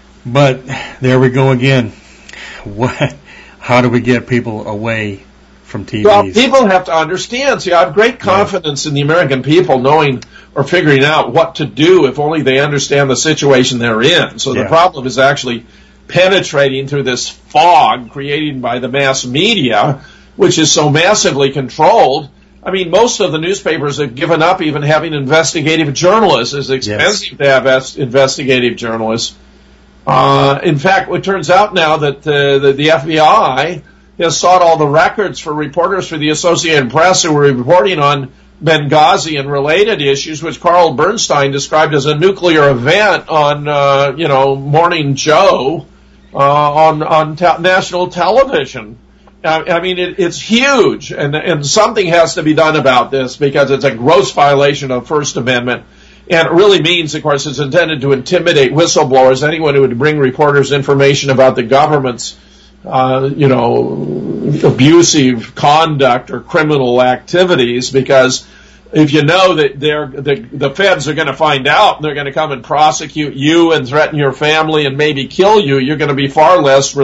But there we go again. How do we get people away from TVs. Well, people have to understand. See, I have great confidence in the American people knowing or figuring out what to do if only they understand the situation they're in. So the problem is actually penetrating through this fog created by the mass media, which is so massively controlled. I mean, most of the newspapers have given up even having investigative journalists. It's expensive to have investigative journalists. In fact, it turns out now that the FBI has sought all the records for reporters for the Associated Press who were reporting on Benghazi and related issues, which Carl Bernstein described as a nuclear event on, Morning Joe on national television. I mean, it's huge, and something has to be done about this because it's a gross violation of First Amendment. And it really means, of course, it's intended to intimidate whistleblowers, anyone who would bring reporters information about the government's, abusive conduct or criminal activities, because if you know that the feds are going to find out and they're going to come and prosecute you and threaten your family and maybe kill you, you're going to be far less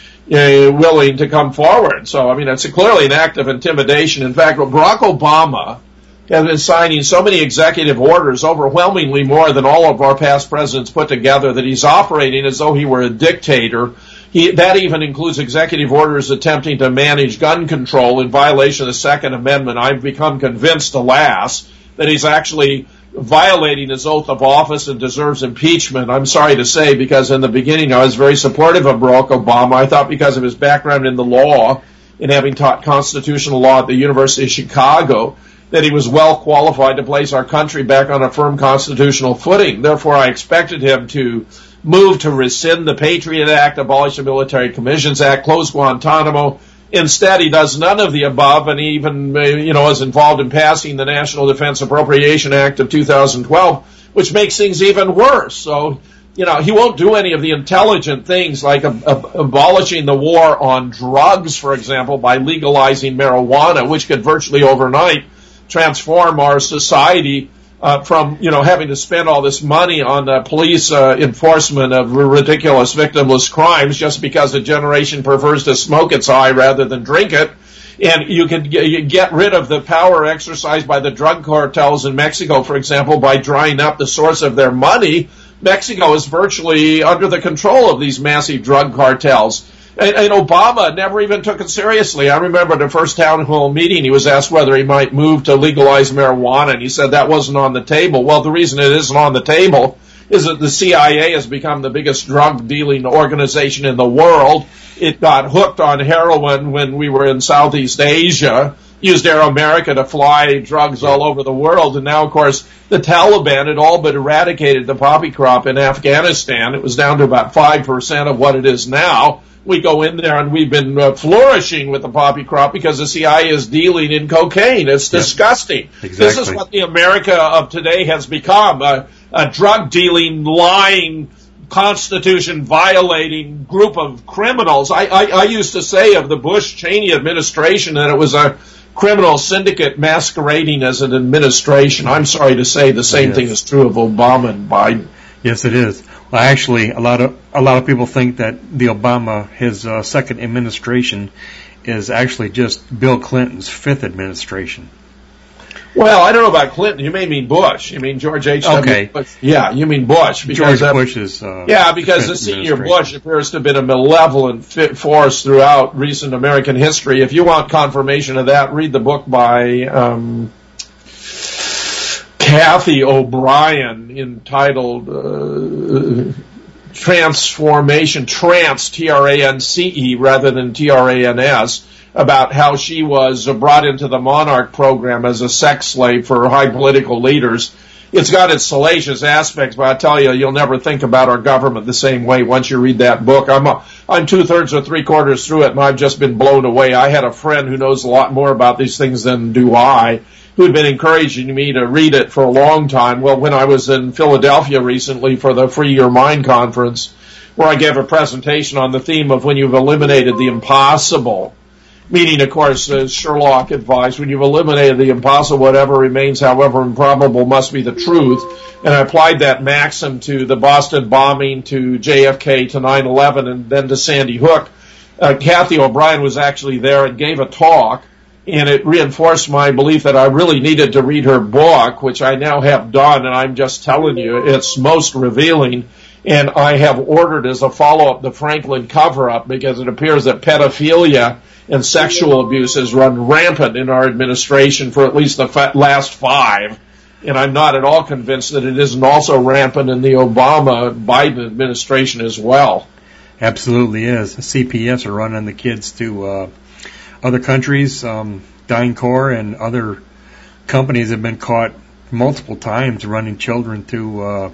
willing to come forward. So, I mean, it's clearly an act of intimidation. In fact, Barack Obama has been signing so many executive orders, overwhelmingly more than all of our past presidents put together, that he's operating as though he were a dictator. That even includes executive orders attempting to manage gun control in violation of the Second Amendment. I've become convinced, alas, that he's actually violating his oath of office and deserves impeachment. I'm sorry to say, because in the beginning I was very supportive of Barack Obama. I thought because of his background in the law, in having taught constitutional law at the University of Chicago, that he was well qualified to place our country back on a firm constitutional footing. Therefore, I expected him to move to rescind the Patriot Act, abolish the Military Commissions Act, close Guantanamo. Instead, he does none of the above, and he even, is involved in passing the National Defense Appropriation Act of 2012, which makes things even worse. So, he won't do any of the intelligent things like abolishing the war on drugs, for example, by legalizing marijuana, which could virtually overnight transform our society from having to spend all this money on police enforcement of ridiculous victimless crimes just because a generation prefers to smoke its high rather than drink it. And you could get rid of the power exercised by the drug cartels in Mexico, for example, by drying up the source of their money. Mexico is virtually under the control of these massive drug cartels. And Obama never even took it seriously. I remember the first town hall meeting, he was asked whether he might move to legalize marijuana, and he said that wasn't on the table. Well, the reason it isn't on the table is that the CIA has become the biggest drug-dealing organization in the world. It got hooked on heroin when we were in Southeast Asia, used Air America to fly drugs all over the world, and now, of course, the Taliban had all but eradicated the poppy crop in Afghanistan. It was down to about 5% of what it is now. We go in there and we've been flourishing with the poppy crop because the CIA is dealing in cocaine. It's disgusting. Exactly. This is what the America of today has become, a drug-dealing, lying, Constitution-violating group of criminals. I used to say of the Bush-Cheney administration that it was a criminal syndicate masquerading as an administration. I'm sorry to say the same thing is true of Obama and Biden. Yes, it is. Well, actually, a lot of people think that the Obama, his second administration, is actually just Bill Clinton's fifth administration. Well, I don't know about Clinton. You may mean Bush. You mean George H.W. Okay. Bush. Yeah, you mean Bush. Because George Bush is because the senior Bush appears to have been a malevolent force throughout recent American history. If you want confirmation of that, read the book by Kathy O'Brien entitled Transformation, T-R-A-N-C-E rather than T-R-A-N-S, about how she was brought into the Monarch program as a sex slave for high political leaders. It's got its salacious aspects, but I tell you, you'll never think about our government the same way once you read that book. I'm 2/3 or 3/4 through it, and I've just been blown away. I had a friend who knows a lot more about these things than do I, who had been encouraging me to read it for a long time. Well, when I was in Philadelphia recently for the Free Your Mind conference, where I gave a presentation on the theme of when you've eliminated the impossible, meaning, of course, as Sherlock advised, when you've eliminated the impossible, whatever remains, however improbable, must be the truth. And I applied that maxim to the Boston bombing, to JFK, to 9/11, and then to Sandy Hook. Kathy O'Brien was actually there and gave a talk And it reinforced my belief that I really needed to read her book, which I now have done, and I'm just telling you, it's most revealing. And I have ordered as a follow-up the Franklin cover-up, because it appears that pedophilia and sexual abuse has run rampant in our administration for at least the last 5. And I'm not at all convinced that it isn't also rampant in the Obama-Biden administration as well. Absolutely is. CPS are running the kids to other countries. DynCorp and other companies have been caught multiple times running children to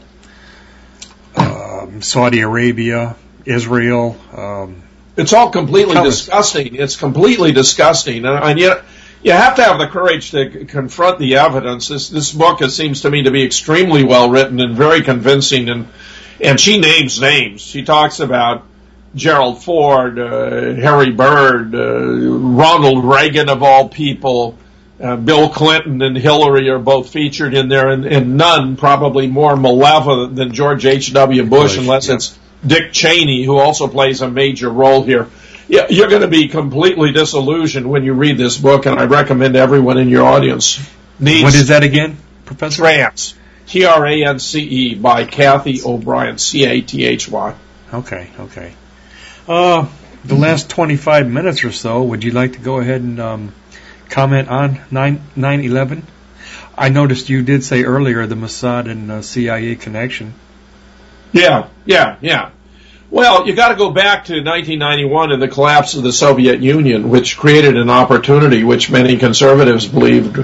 Saudi Arabia, Israel. It's all completely disgusting. It's completely disgusting. And yet, you have to have the courage to confront the evidence. This book, it seems to me, to be extremely well written and very convincing. And she names names. She talks about Gerald Ford, Harry Byrd, Ronald Reagan of all people, Bill Clinton and Hillary are both featured in there, and none probably more malevolent than George H.W. Bush, unless it's Dick Cheney, who also plays a major role here. Yeah, you're going to be completely disillusioned when you read this book, and I recommend everyone in your audience needs. What is that again, Professor? Trance, Trance, by Cathy O'Brien, Cathy. Okay. The last 25 minutes or so, would you like to go ahead and comment on 9/11? I noticed you did say earlier the Mossad and CIA connection. Yeah. Well, you got to go back to 1991 and the collapse of the Soviet Union, which created an opportunity which many conservatives believed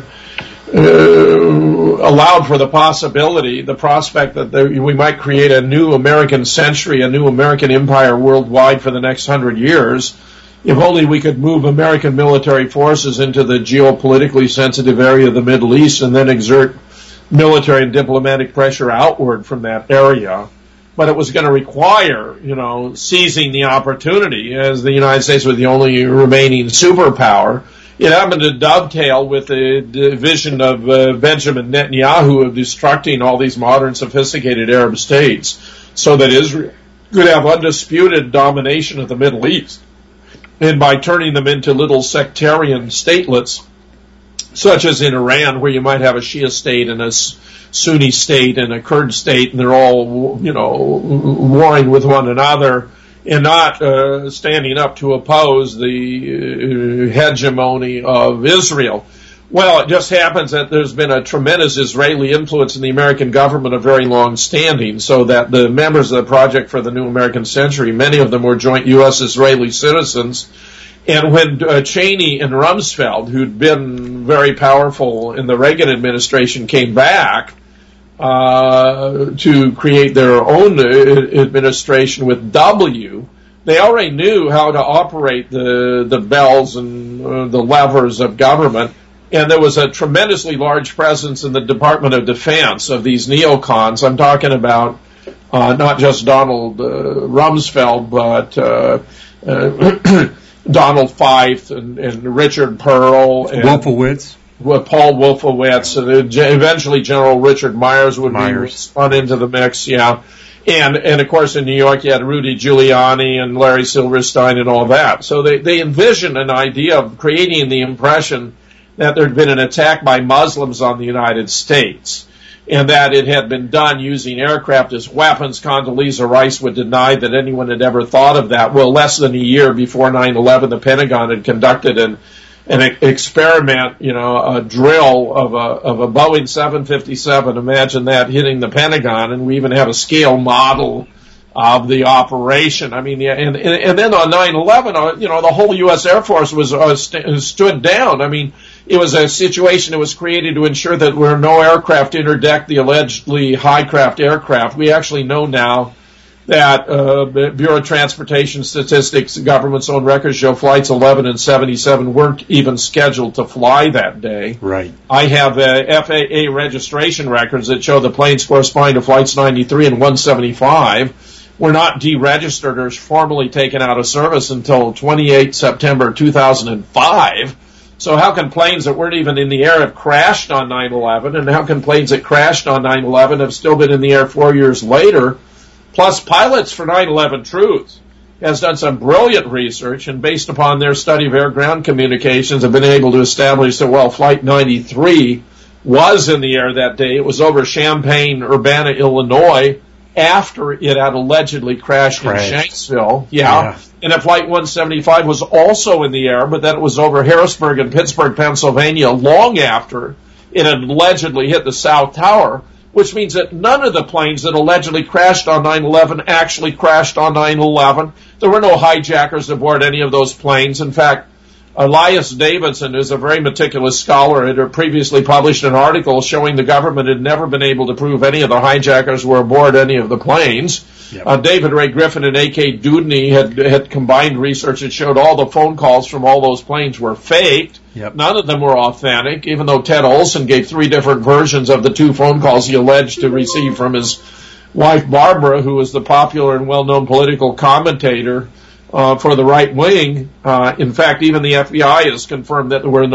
allowed for the possibility, the prospect that we might create a new American century, a new American empire worldwide for the next 100 years, if only we could move American military forces into the geopolitically sensitive area of the Middle East and then exert military and diplomatic pressure outward from that area. But it was going to require, seizing the opportunity, as the United States was the only remaining superpower. It happened to dovetail with the vision of Benjamin Netanyahu of destructing all these modern, sophisticated Arab states so that Israel could have undisputed domination of the Middle East. And by turning them into little sectarian statelets, such as in Iran, where you might have a Shia state and a Sunni state and a Kurd state, and they're all, warring with one another, and not standing up to oppose the hegemony of Israel. Well, it just happens that there's been a tremendous Israeli influence in the American government of very long standing, so that the members of the Project for the New American Century, many of them were joint U.S.-Israeli citizens. And when Cheney and Rumsfeld, who'd been very powerful in the Reagan administration, came back to create their own administration with W, they already knew how to operate the bells and the levers of government, and there was a tremendously large presence in the Department of Defense of these neocons. I'm talking about not just Donald Rumsfeld, but Donald Feith and Richard Pearl and Wolfowitz. Paul Wolfowitz, and eventually General Richard Myers would be spun into the mix, yeah. And of course in New York you had Rudy Giuliani and Larry Silverstein and all that. So they envisioned an idea of creating the impression that there had been an attack by Muslims on the United States, and that it had been done using aircraft as weapons. Condoleezza Rice would deny that anyone had ever thought of that. Well, less than a year before 9/11, the Pentagon had conducted an experiment, a drill of a Boeing 757. Imagine that hitting the Pentagon, and we even have a scale model of the operation. I mean, and then on 9/11, the whole U.S. Air Force was stood down. I mean, it was a situation that was created to ensure that where no aircraft interdecked the allegedly high-craft aircraft. We actually know now that Bureau of Transportation Statistics, the government's own records show flights 11 and 77 weren't even scheduled to fly that day. Right. I have FAA registration records that show the planes corresponding to flights 93 and 175 were not deregistered or formally taken out of service until 28 September 2005. So how can planes that weren't even in the air have crashed on 9/11, and how can planes that crashed on 9/11 have still been in the air 4 years later? Plus, pilots for 9/11 truth has done some brilliant research, and based upon their study of air-ground communications, have been able to establish that while Flight 93 was in the air that day, it was over Champaign-Urbana, Illinois, after it had allegedly crashed in Shanksville. Yeah. And that Flight 175 was also in the air, but that it was over Harrisburg and Pittsburgh, Pennsylvania, long after it had allegedly hit the South Tower, which means that none of the planes that allegedly crashed on 9/11 actually crashed on 9/11. There were no hijackers aboard any of those planes. In fact, Elias Davidson, who's a very meticulous scholar, had previously published an article showing the government had never been able to prove any of the hijackers were aboard any of the planes. Yep. David Ray Griffin and A.K. Dudney had combined research that showed all the phone calls from all those planes were faked. Yep. None of them were authentic, even though Ted Olson gave 3 different versions of the 2 phone calls he alleged to receive from his wife Barbara, who was the popular and well-known political commentator for the right wing. In fact, even the FBI has confirmed that there were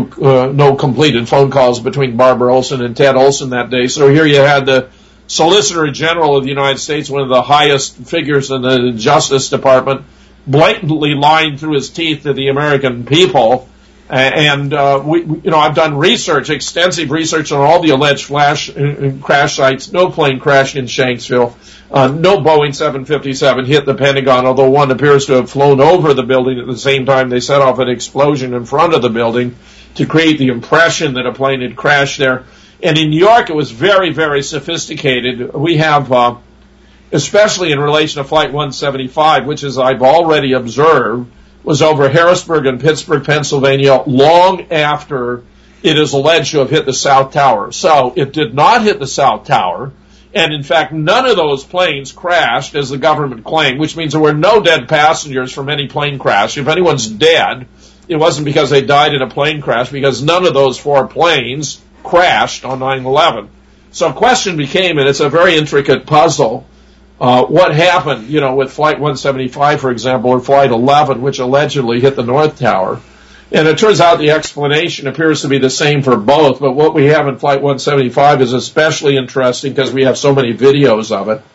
no completed phone calls between Barbara Olson and Ted Olson that day. So here you had the Solicitor General of the United States, one of the highest figures in the Justice Department, blatantly lying through his teeth to the American people. And I've done research, extensive research on all the alleged crash sites. No plane crashed in Shanksville. No Boeing 757 hit the Pentagon, although one appears to have flown over the building at the same time they set off an explosion in front of the building to create the impression that a plane had crashed there. And in New York, it was very, very sophisticated. We have, especially in relation to Flight 175, which, as I've already observed, was over Harrisburg and Pittsburgh, Pennsylvania, long after it is alleged to have hit the South Tower. So it did not hit the South Tower, and in fact, none of those planes crashed, as the government claimed, which means there were no dead passengers from any plane crash. If anyone's dead, it wasn't because they died in a plane crash, because none of those 4 planes crashed on 9/11. So the question became, and it's a very intricate puzzle, what happened, with Flight 175, for example, or Flight 11, which allegedly hit the North Tower. And it turns out the explanation appears to be the same for both, but what we have in Flight 175 is especially interesting because we have so many videos of it.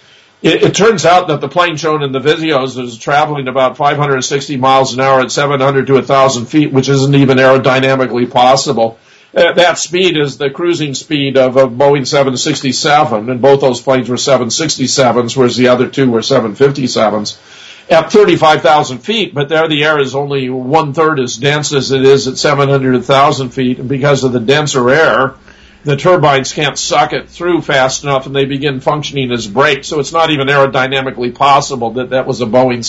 It turns out that the plane shown in the videos is traveling about 560 miles an hour at 700 to 1,000 feet, which isn't even aerodynamically possible. That speed is the cruising speed of a Boeing 767, and both those planes were 767s, whereas the other 2 were 757s, at 35,000 feet, but there the air is only 1/3 as dense as it is at 700 to 1,000 feet, and because of the denser air, the turbines can't suck it through fast enough, and they begin functioning as brakes, so it's not even aerodynamically possible that was a Boeing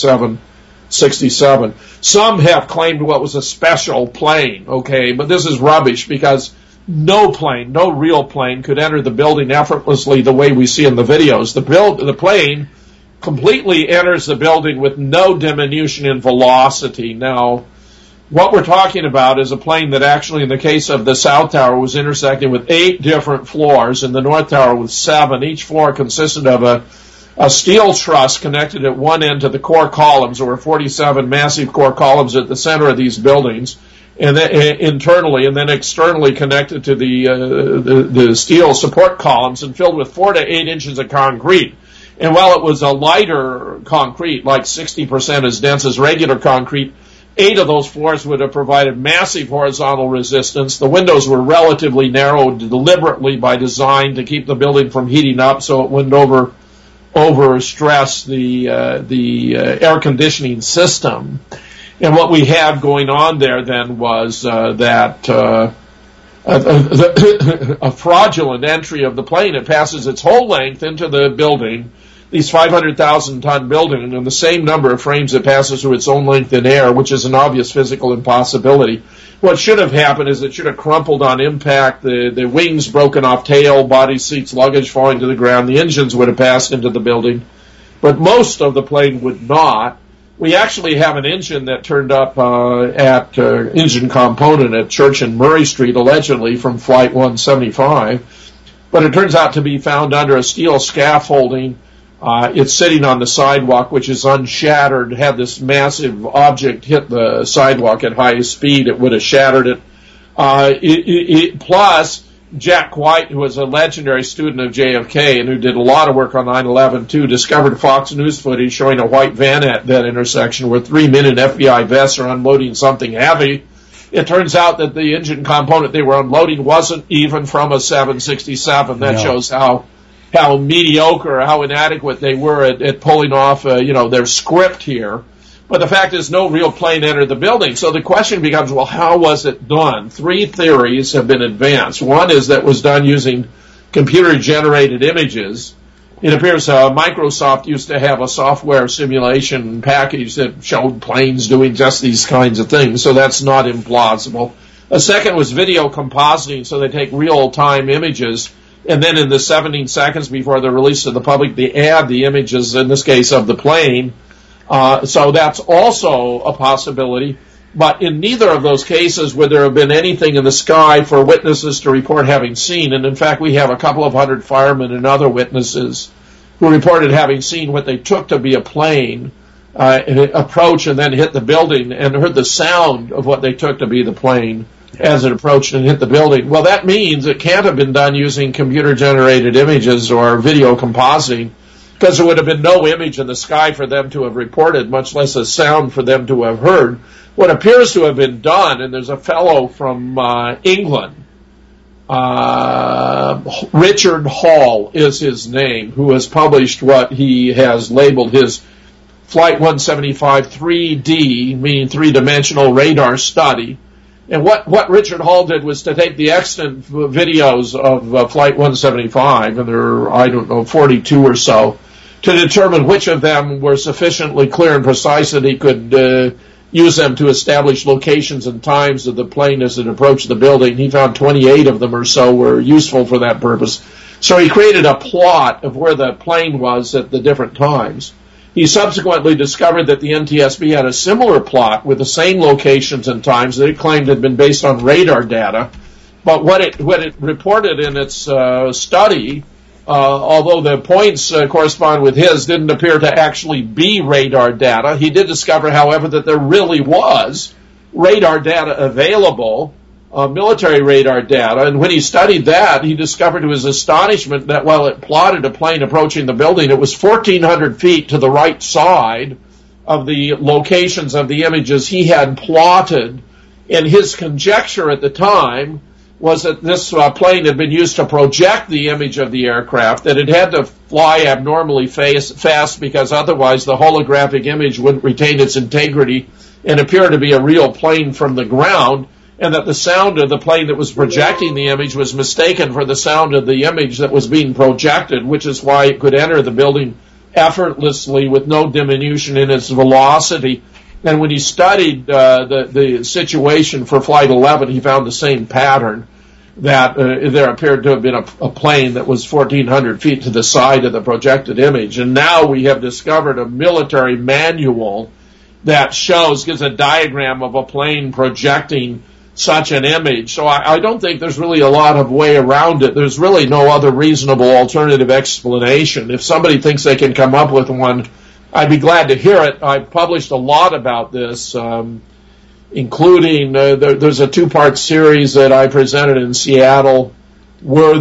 767. Some have claimed what was a special plane, okay, but this is rubbish because no real plane could enter the building effortlessly the way we see in the videos. The plane completely enters the building with no diminution in velocity. Now, what we're talking about is a plane that actually, in the case of the South Tower, was intersecting with 8 different floors, and the North Tower with 7. Each floor consisted of a steel truss connected at one end to the core columns. There were 47 massive core columns at the center of these buildings, and then, internally and then externally connected to the steel support columns and filled with 4 to 8 inches of concrete. And while it was a lighter concrete, like 60% as dense as regular concrete, 8 of those floors would have provided massive horizontal resistance. The windows were relatively narrow deliberately by design to keep the building from heating up so it wouldn't overstress the air conditioning system. And what we had going on there then was a fraudulent entry of the plane. It passes its whole length into the building, these 500,000-ton building, and the same number of frames it passes through its own length in air, which is an obvious physical impossibility. What should have happened is it should have crumpled on impact, the wings broken off, tail, body, seats, luggage falling to the ground. The engines would have passed into the building, but most of the plane would not. We actually have an engine that turned up at engine component at Church and Murray Street, allegedly from Flight 175, but it turns out to be found under a steel scaffolding. It's sitting on the sidewalk, which is unshattered. Had this massive object hit the sidewalk at high speed, it would have shattered it. Plus, Jack White, who was a legendary student of JFK and who did a lot of work on 9/11 too, discovered Fox News footage showing a white van at that intersection where 3 men in FBI vests are unloading something heavy. It turns out that the engine component they were unloading wasn't even from a 767. That shows how mediocre, how inadequate they were at pulling off, their script here. But the fact is no real plane entered the building. So the question becomes, well, how was it done? 3 theories have been advanced. One is that it was done using computer-generated images. It appears Microsoft used to have a software simulation package that showed planes doing just these kinds of things, so that's not implausible. A second was video compositing, so they take real-time images, and then in the 17 seconds before they're released to the public, they add the images, in this case, of the plane. So that's also a possibility. But in neither of those cases would there have been anything in the sky for witnesses to report having seen. And in fact, we have a couple of hundred firemen and other witnesses who reported having seen what they took to be a plane approach and then hit the building, and heard the sound of what they took to be the plane as it approached and hit the building. Well, that means it can't have been done using computer-generated images or video compositing, because there would have been no image in the sky for them to have reported, much less a sound for them to have heard. What appears to have been done, and there's a fellow from England, Richard Hall is his name, who has published what he has labeled his Flight 175 3D, meaning three-dimensional radar study. And what Richard Hall did was to take the extant videos of Flight 175, and there are, 42 or so, to determine which of them were sufficiently clear and precise that he could use them to establish locations and times of the plane as it approached the building. He found 28 of them or so were useful for that purpose. So he created a plot of where the plane was at the different times. He subsequently discovered that the NTSB had a similar plot with the same locations and times that it claimed had been based on radar data. But what it reported in its study, although the points correspond with his, didn't appear to actually be radar data. He did discover, however, that there really was radar data available, military radar data, and when he studied that, he discovered to his astonishment that while it plotted a plane approaching the building, it was 1,400 feet to the right side of the locations of the images he had plotted, and his conjecture at the time was that this plane had been used to project the image of the aircraft, that it had to fly abnormally fast because otherwise the holographic image wouldn't retain its integrity and appear to be a real plane from the ground, and that the sound of the plane that was projecting the image was mistaken for the sound of the image that was being projected, which is why it could enter the building effortlessly with no diminution in its velocity. And when he studied the situation for Flight 11, he found the same pattern, that there appeared to have been a plane that was 1,400 feet to the side of the projected image. And now we have discovered a military manual that gives a diagram of a plane projecting such an image. So I don't think there's really a lot of way around it. There's really no other reasonable alternative explanation. If somebody thinks they can come up with one, I'd be glad to hear it. I've published a lot about this, including there's a 2-part series that I presented in Seattle. Were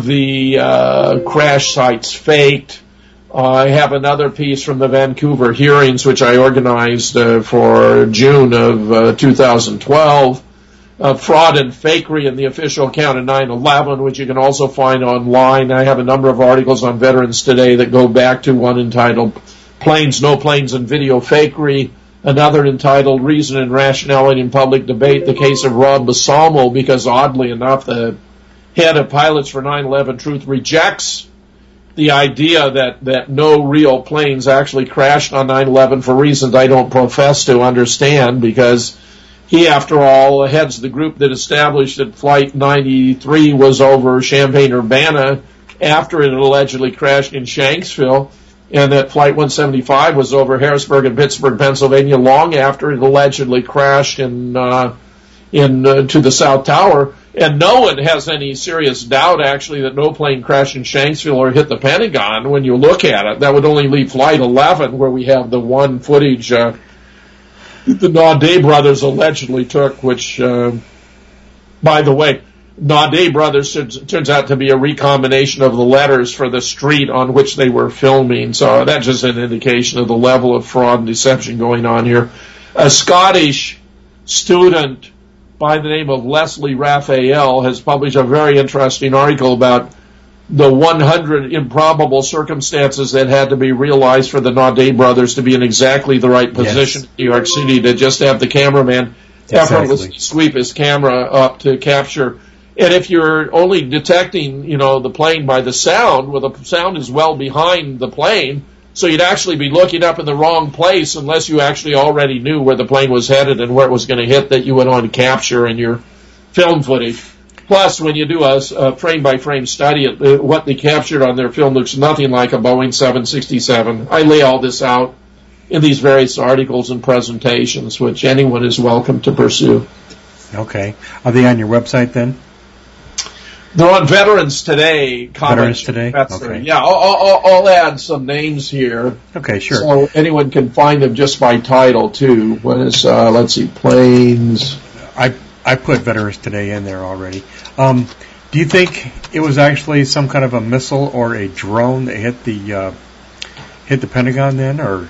the crash sites faked? I have another piece from the Vancouver hearings, which I organized for June of 2012. Fraud and fakery in the official account of 9/11, which you can also find online. I have a number of articles on Veterans Today that go back to one entitled Planes, No Planes, and Video Fakery, another entitled Reason and Rationality in Public Debate, the case of Rob Basalmo, because oddly enough, the head of Pilots for 9/11 Truth rejects the idea that no real planes actually crashed on 9/11 for reasons I don't profess to understand, because he, after all, heads the group that established that Flight 93 was over Champaign-Urbana after it allegedly crashed in Shanksville, and that Flight 175 was over Harrisburg and Pittsburgh, Pennsylvania, long after it allegedly crashed to the South Tower. And no one has any serious doubt, actually, that no plane crashed in Shanksville or hit the Pentagon when you look at it. That would only leave Flight 11, where we have the one footage the Naudet brothers allegedly took, which, by the way, Naudet Brothers turns out to be a recombination of the letters for the street on which they were filming. So that's just an indication of the level of fraud and deception going on here. A Scottish student by the name of Leslie Raphael has published a very interesting article about the 100 improbable circumstances that had to be realized for the Naudet brothers to be in exactly the right position in New York City, to just have the cameraman effortlessly sweep his camera up to capture. And if you're only detecting, the plane by the sound, well, the sound is well behind the plane, so you'd actually be looking up in the wrong place unless you actually already knew where the plane was headed and where it was going to hit that you went on to capture in your film footage. Plus, when you do a frame-by-frame study, what they captured on their film looks nothing like a Boeing 767. I lay all this out in these various articles and presentations, which anyone is welcome to pursue. Okay. Are they on your website then? They're on Veterans Today. Veterans Today? Okay. Yeah, I'll add some names here. Okay, sure. So anyone can find them just by title, too. What is, let's see, planes. I put Veterans Today in there already. Do you think it was actually some kind of a missile or a drone that hit the Pentagon then, or?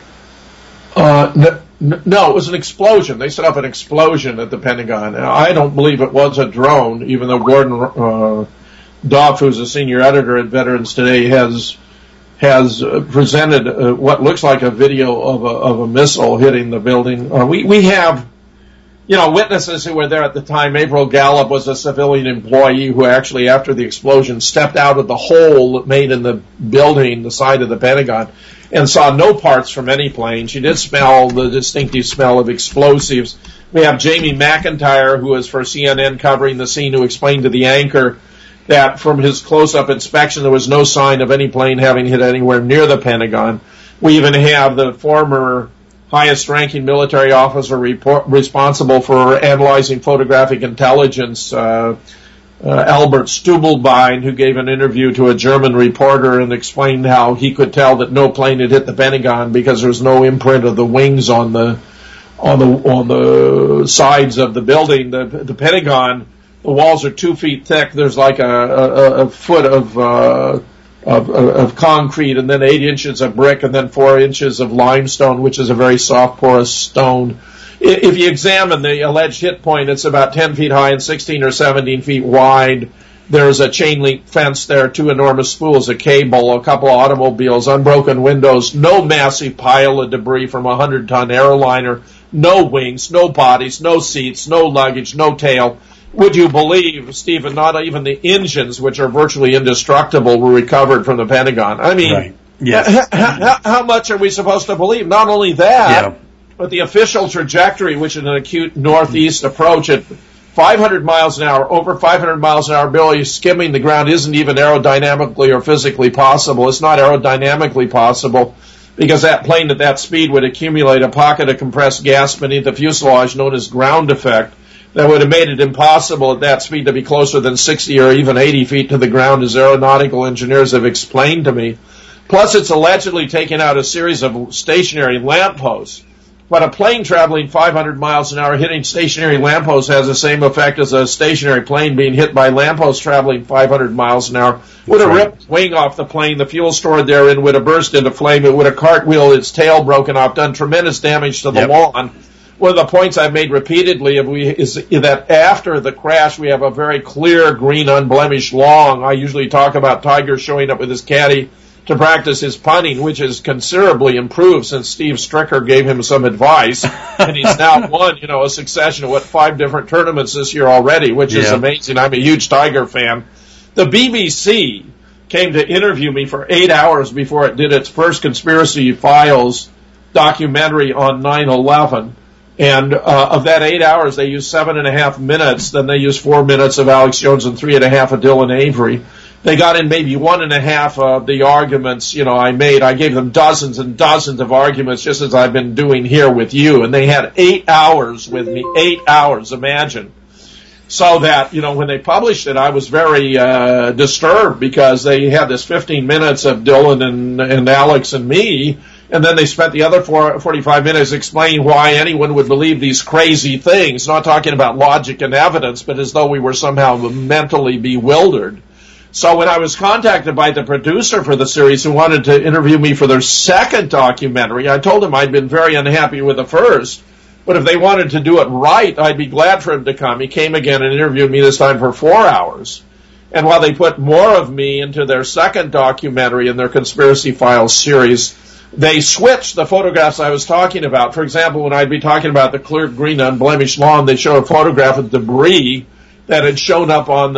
No, it was an explosion. They set up an explosion at the Pentagon. Now, I don't believe it was a drone, even though Gordon Duff, who's a senior editor at Veterans Today, has presented what looks like a video of a missile hitting the building. We have, witnesses who were there at the time. April Gallup was a civilian employee who actually, after the explosion, stepped out of the hole made in the building, the side of the Pentagon, and saw no parts from any plane. She did smell the distinctive smell of explosives. We have Jamie McIntyre, who was for CNN covering the scene, who explained to the anchor that from his close-up inspection, there was no sign of any plane having hit anywhere near the Pentagon. We even have the former highest-ranking military officer responsible for analyzing photographic intelligence, Albert Stubelbein, who gave an interview to a German reporter and explained how he could tell that no plane had hit the Pentagon because there's no imprint of the wings on the sides of the building. The Pentagon, the walls are 2 feet thick. There's like a foot of concrete, and then 8 inches of brick, and then 4 inches of limestone, which is a very soft, porous stone. If you examine the alleged hit point, it's about 10 feet high and 16 or 17 feet wide. There's a chain link fence there, 2 enormous spools of cable, a couple of automobiles, unbroken windows, no massive pile of debris from a 100-ton airliner, no wings, no bodies, no seats, no luggage, no tail. Would you believe, Stephen, not even the engines, which are virtually indestructible, were recovered from the Pentagon? I mean, right. Yes. How much are we supposed to believe? Not only that, but the official trajectory, which is an acute northeast approach at 500 miles an hour, over 500 miles an hour, barely skimming the ground, isn't even aerodynamically or physically possible. It's not aerodynamically possible because that plane at that speed would accumulate a pocket of compressed gas beneath the fuselage known as ground effect that would have made it impossible at that speed to be closer than 60 or even 80 feet to the ground, as aeronautical engineers have explained to me. Plus, it's allegedly taken out a series of stationary lampposts. But a plane traveling 500 miles an hour hitting stationary lampposts has the same effect as a stationary plane being hit by lampposts traveling 500 miles an hour. Would have ripped wing off the plane, the fuel stored therein would have burst into flame, it would have cartwheeled, its tail broken off, done tremendous damage to the lawn. One of the points I've made repeatedly is that after the crash we have a very clear, green, unblemished lawn. I usually talk about Tiger showing up with his caddy to practice his punting, which has considerably improved since Steve Stricker gave him some advice, and he's now won, a succession of 5 different tournaments this year already, which is amazing. I'm a huge Tiger fan. The BBC came to interview me for 8 hours before it did its first Conspiracy Files documentary on 9/11. And of that 8 hours, they used 7.5 minutes. Then they used 4 minutes of Alex Jones and 3.5 of Dylan Avery. They got in maybe 1.5 of the arguments, I made. I gave them dozens and dozens of arguments, just as I've been doing here with you. And they had 8 hours with me. 8 hours, imagine. So that, when they published it, I was very disturbed because they had this 15 minutes of Dylan and Alex and me. And then they spent the other 45 minutes explaining why anyone would believe these crazy things, not talking about logic and evidence, but as though we were somehow mentally bewildered. So when I was contacted by the producer for the series who wanted to interview me for their second documentary, I told him I'd been very unhappy with the first, but if they wanted to do it right, I'd be glad for him to come. He came again and interviewed me this time for 4 hours. And while they put more of me into their second documentary in their Conspiracy Files series, they switched the photographs I was talking about. For example, when I'd be talking about the clear, green, unblemished lawn, they show a photograph of debris that had shown up on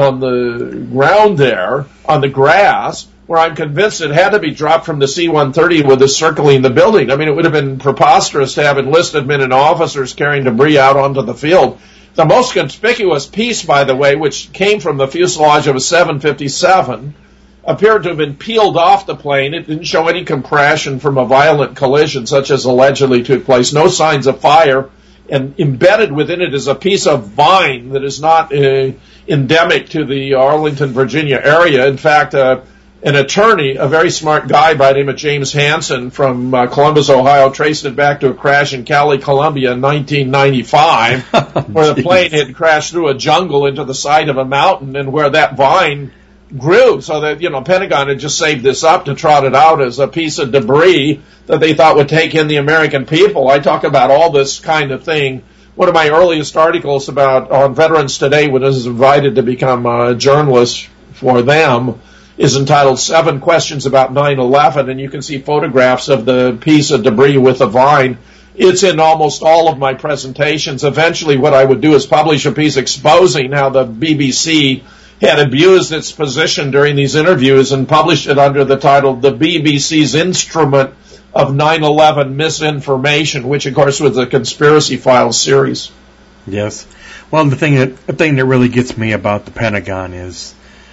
the ground there, on the grass, where I'm convinced it had to be dropped from the C-130 with it circling the building. I mean, it would have been preposterous to have enlisted men and officers carrying debris out onto the field. The most conspicuous piece, by the way, which came from the fuselage of a 757, appeared to have been peeled off the plane. It didn't show any compression from a violent collision such as allegedly took place. No signs of fire. And embedded within it is a piece of vine that is not endemic to the Arlington, Virginia area. In fact, an attorney, a very smart guy by the name of James Hansen from Columbus, Ohio, traced it back to a crash in Cali, Colombia in 1995, where the plane had crashed through a jungle into the side of a mountain and where that vine grew. So that, Pentagon had just saved this up to trot it out as a piece of debris that they thought would take in the American people. I talk about all this kind of thing. One of my earliest articles on Veterans Today, when I was invited to become a journalist for them, is entitled 7 Questions About 9/11, and you can see photographs of the piece of debris with the vine. It's in almost all of my presentations. Eventually what I would do is publish a piece exposing how the BBC had abused its position during these interviews and published it under the title The BBC's Instrument of 9/11 Misinformation, which of course was a Conspiracy Files series. Yes. Well, the thing that really gets me about the Pentagon is,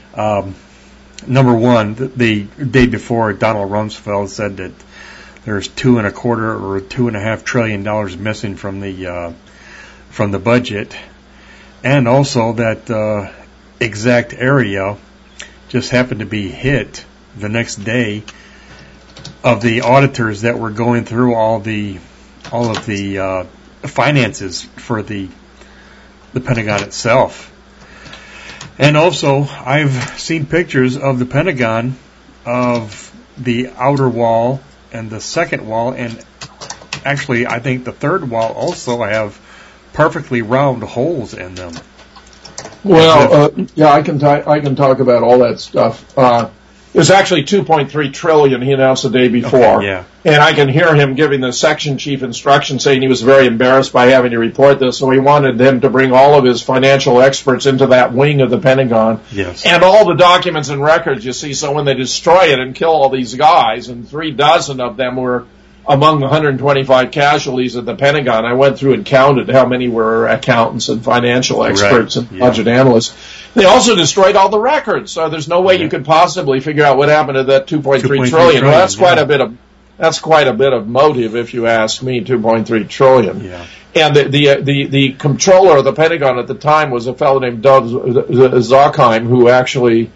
number one, the day before, Donald Rumsfeld said that there's $2.25 or $2.5 trillion missing from the budget, and also that exact area just happened to be hit the next day of the auditors that were going through all of the finances for the Pentagon itself. And also, I've seen pictures of the Pentagon of the outer wall and the second wall, and actually, I think the third wall also have perfectly round holes in them. Well, yeah, I can talk about all that stuff. It was actually $2.3 trillion he announced the day before. Okay, yeah. And I can hear him giving the section chief instructions saying he was very embarrassed by having to report this, so he wanted him to bring all of his financial experts into that wing of the Pentagon. Yes. And all the documents and records, you see, so when they destroy it and kill all these guys, and 36 of them were among the 125 casualties at the Pentagon. I went through and counted how many were accountants and financial experts and budget analysts. They also destroyed all the records, so there's no way you could possibly figure out what happened to that $2.3 trillion. Well, that's quite a bit of motive, if you ask me. $2.3 trillion. Yeah. And the controller of the Pentagon at the time was a fellow named Doug Zuckheim, who actually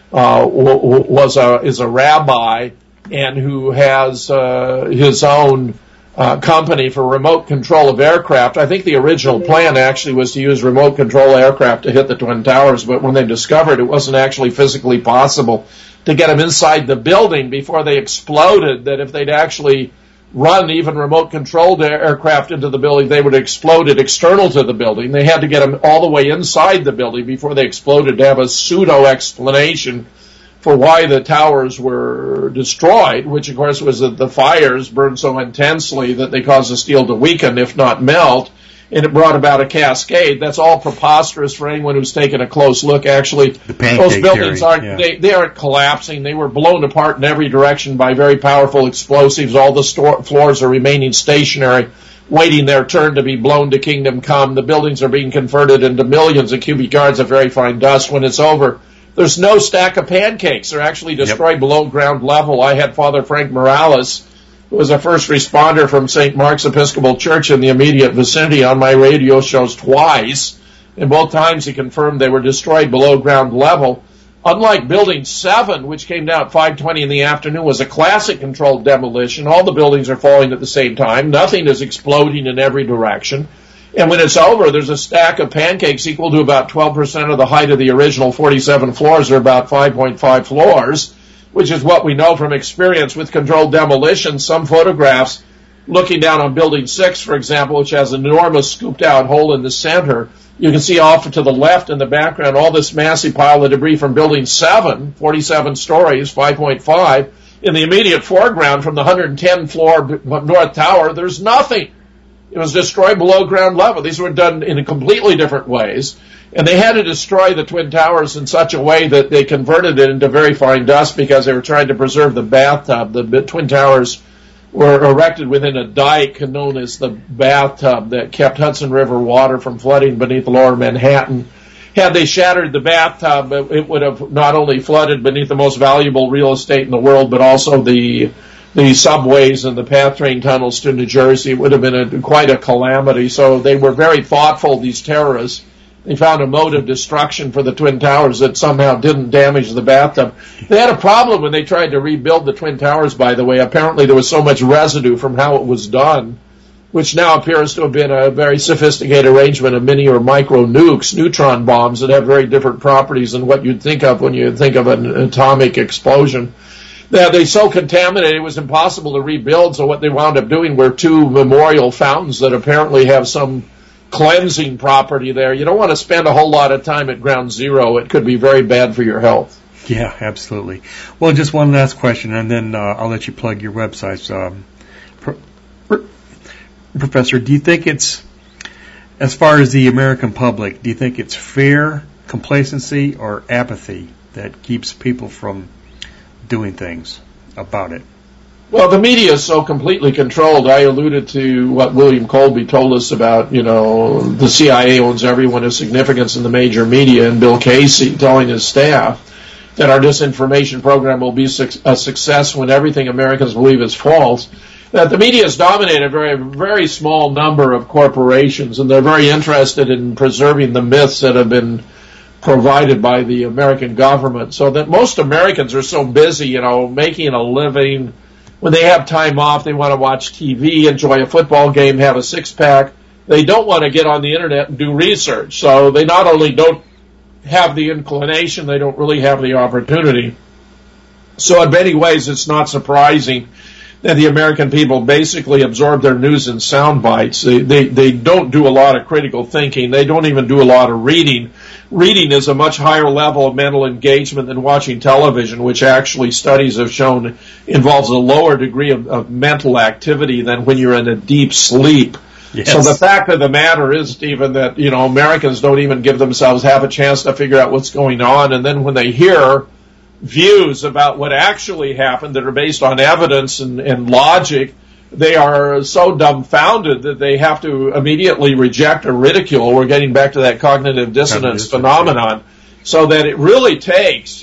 is a rabbi and who has his own company for remote control of aircraft. I think the original plan actually was to use remote control aircraft to hit the Twin Towers, but when they discovered it wasn't actually physically possible to get them inside the building before they exploded, that if they'd actually run even remote controlled aircraft into the building, they would have exploded external to the building. They had to get them all the way inside the building before they exploded to have a pseudo explanation for why the towers were destroyed, which of course was that the fires burned so intensely that they caused the steel to weaken, if not melt, and it brought about a cascade. That's all preposterous for anyone who's taken a close look. Actually, those buildings they aren't collapsing. They were blown apart in every direction by very powerful explosives. All the floors are remaining stationary, waiting their turn to be blown to kingdom come. The buildings are being converted into millions of cubic yards of very fine dust. When it's over, there's no stack of pancakes. They're actually destroyed below ground level. I had Father Frank Morales, who was a first responder from St. Mark's Episcopal Church in the immediate vicinity, on my radio shows twice. And both times he confirmed they were destroyed below ground level. Unlike Building 7, which came down at 5:20 in the afternoon, was a classic controlled demolition. All the buildings are falling at the same time. Nothing is exploding in every direction. And when it's over, there's a stack of pancakes equal to about 12% of the height of the original 47 floors, or about 5.5 floors, which is what we know from experience with controlled demolition. Some photographs looking down on Building 6, for example, which has an enormous scooped-out hole in the center, you can see off to the left in the background all this massive pile of debris from Building 7, 47 stories, 5.5. In the immediate foreground from the 110-floor North Tower, there's nothing. It was destroyed below ground level. These were done in completely different ways. And they had to destroy the Twin Towers in such a way that they converted it into very fine dust because they were trying to preserve the bathtub. The Twin Towers were erected within a dike known as the bathtub that kept Hudson River water from flooding beneath lower Manhattan. Had they shattered the bathtub, it would have not only flooded beneath the most valuable real estate in the world, but also the subways and the PATH train tunnels to New Jersey. It would have been quite a calamity. So they were very thoughtful, these terrorists. They found a mode of destruction for the Twin Towers that somehow didn't damage the bathtub. They had a problem when they tried to rebuild the Twin Towers, by the way. Apparently there was so much residue from how it was done, which now appears to have been a very sophisticated arrangement of mini or micro nukes, neutron bombs that have very different properties than what you'd think of when you think of an atomic explosion. They so contaminated it was impossible to rebuild, so what they wound up doing were two memorial fountains that apparently have some cleansing property there. You don't want to spend a whole lot of time at ground zero. It could be very bad for your health. Yeah, absolutely. Well, just one last question, and then I'll let you plug your websites. Professor, do you think it's, as far as the American public, do you think it's fear, complacency, or apathy that keeps people from doing things about it? Well, the media is so completely controlled. I alluded to what William Colby told us about, the CIA owns everyone of significance in the major media, and Bill Casey telling his staff that our disinformation program will be a success when everything Americans believe is false. That the media has dominated a very, very small number of corporations, and they're very interested in preserving the myths that have been provided by the American government, so that most Americans are so busy, making a living. When they have time off, they want to watch TV, enjoy a football game, have a six-pack. They don't want to get on the Internet and do research. So they not only don't have the inclination, they don't really have the opportunity. So in many ways, it's not surprising that the American people basically absorb their news in sound bites. They don't do a lot of critical thinking. They don't even do a lot of reading. Reading is a much higher level of mental engagement than watching television, which actually studies have shown involves a lower degree of mental activity than when you're in a deep sleep. Yes. So the fact of the matter is, Stephen, that, Americans don't even give themselves half a chance to figure out what's going on. And then when they hear views about what actually happened that are based on evidence and logic, they are so dumbfounded that they have to immediately reject or ridicule. We're getting back to that cognitive dissonance phenomenon. So that it really takes,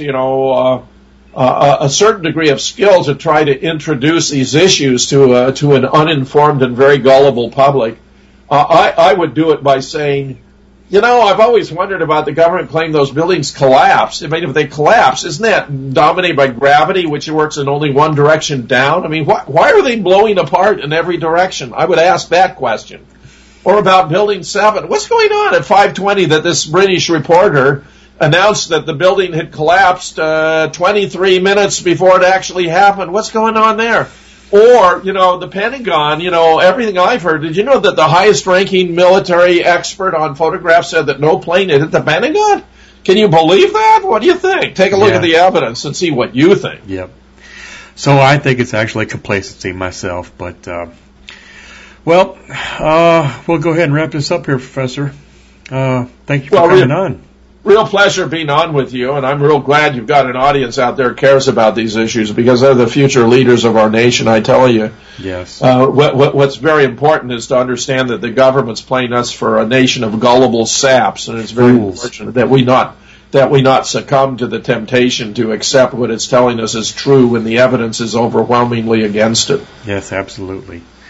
a certain degree of skill to try to introduce these issues to an uninformed and very gullible public. I would do it by saying, I've always wondered about the government claiming those buildings collapsed. I mean, if they collapse, isn't that dominated by gravity, which works in only one direction down? I mean, why are they blowing apart in every direction? I would ask that question. Or about Building 7. What's going on at 5:20 that this British reporter announced that the building had collapsed 23 minutes before it actually happened? What's going on there? Or, the Pentagon, everything I've heard, did you know that the highest ranking military expert on photographs said that no plane had hit the Pentagon? Can you believe that? What do you think? Take a look at the evidence and see what you think. Yep. So I think it's actually complacency myself, but, we'll go ahead and wrap this up here, Professor. Thank you for coming on. Real pleasure being on with you, and I'm real glad you've got an audience out there who cares about these issues, because they're the future leaders of our nation, I tell you. Yes. What's very important is to understand that the government's playing us for a nation of gullible saps, and it's very unfortunate that we not succumb to the temptation to accept what it's telling us is true when the evidence is overwhelmingly against it. Yes, absolutely.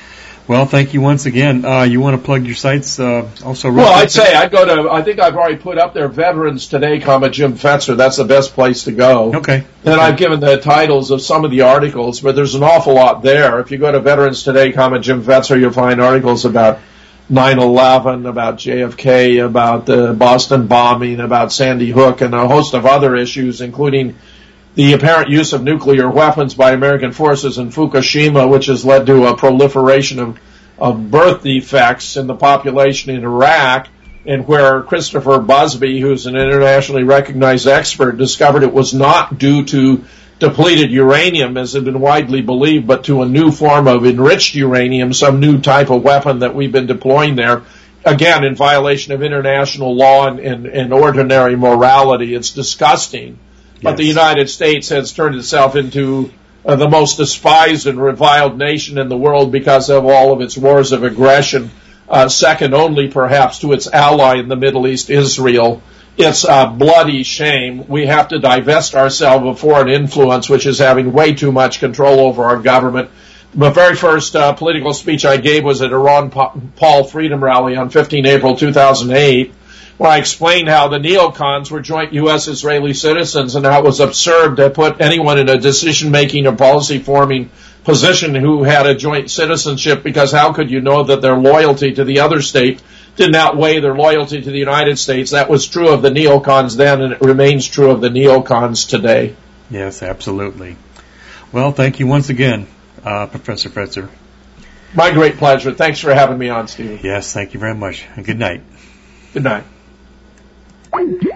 Well, thank you once again. You want to plug your sites also? Well, I'd say I'd go to, I think I've already put up there, Veterans Today, Jim Fetzer. That's the best place to go. Okay. And I've given the titles of some of the articles, but there's an awful lot there. If you go to Veterans Today, Jim Fetzer, you'll find articles about 9/11, about JFK, about the Boston bombing, about Sandy Hook, and a host of other issues, including the apparent use of nuclear weapons by American forces in Fukushima, which has led to a proliferation of birth defects in the population in Iraq, and where Christopher Busby, who's an internationally recognized expert, discovered it was not due to depleted uranium, as had been widely believed, but to a new form of enriched uranium, some new type of weapon that we've been deploying there, again, in violation of international law and ordinary morality. It's disgusting. But the United States has turned itself into the most despised and reviled nation in the world because of all of its wars of aggression, second only perhaps to its ally in the Middle East, Israel. It's a bloody shame. We have to divest ourselves of foreign influence, which is having way too much control over our government. The very first political speech I gave was at a Ron Paul Freedom Rally on 15 April 2008. Where I explained how the neocons were joint U.S.-Israeli citizens and how it was absurd to put anyone in a decision-making or policy-forming position who had a joint citizenship, because how could you know that their loyalty to the other state didn't outweigh their loyalty to the United States? That was true of the neocons then, and it remains true of the neocons today. Yes, absolutely. Well, thank you once again, Professor Fetzer. My great pleasure. Thanks for having me on, Stephen. Yes, thank you very much. And good night. Good night.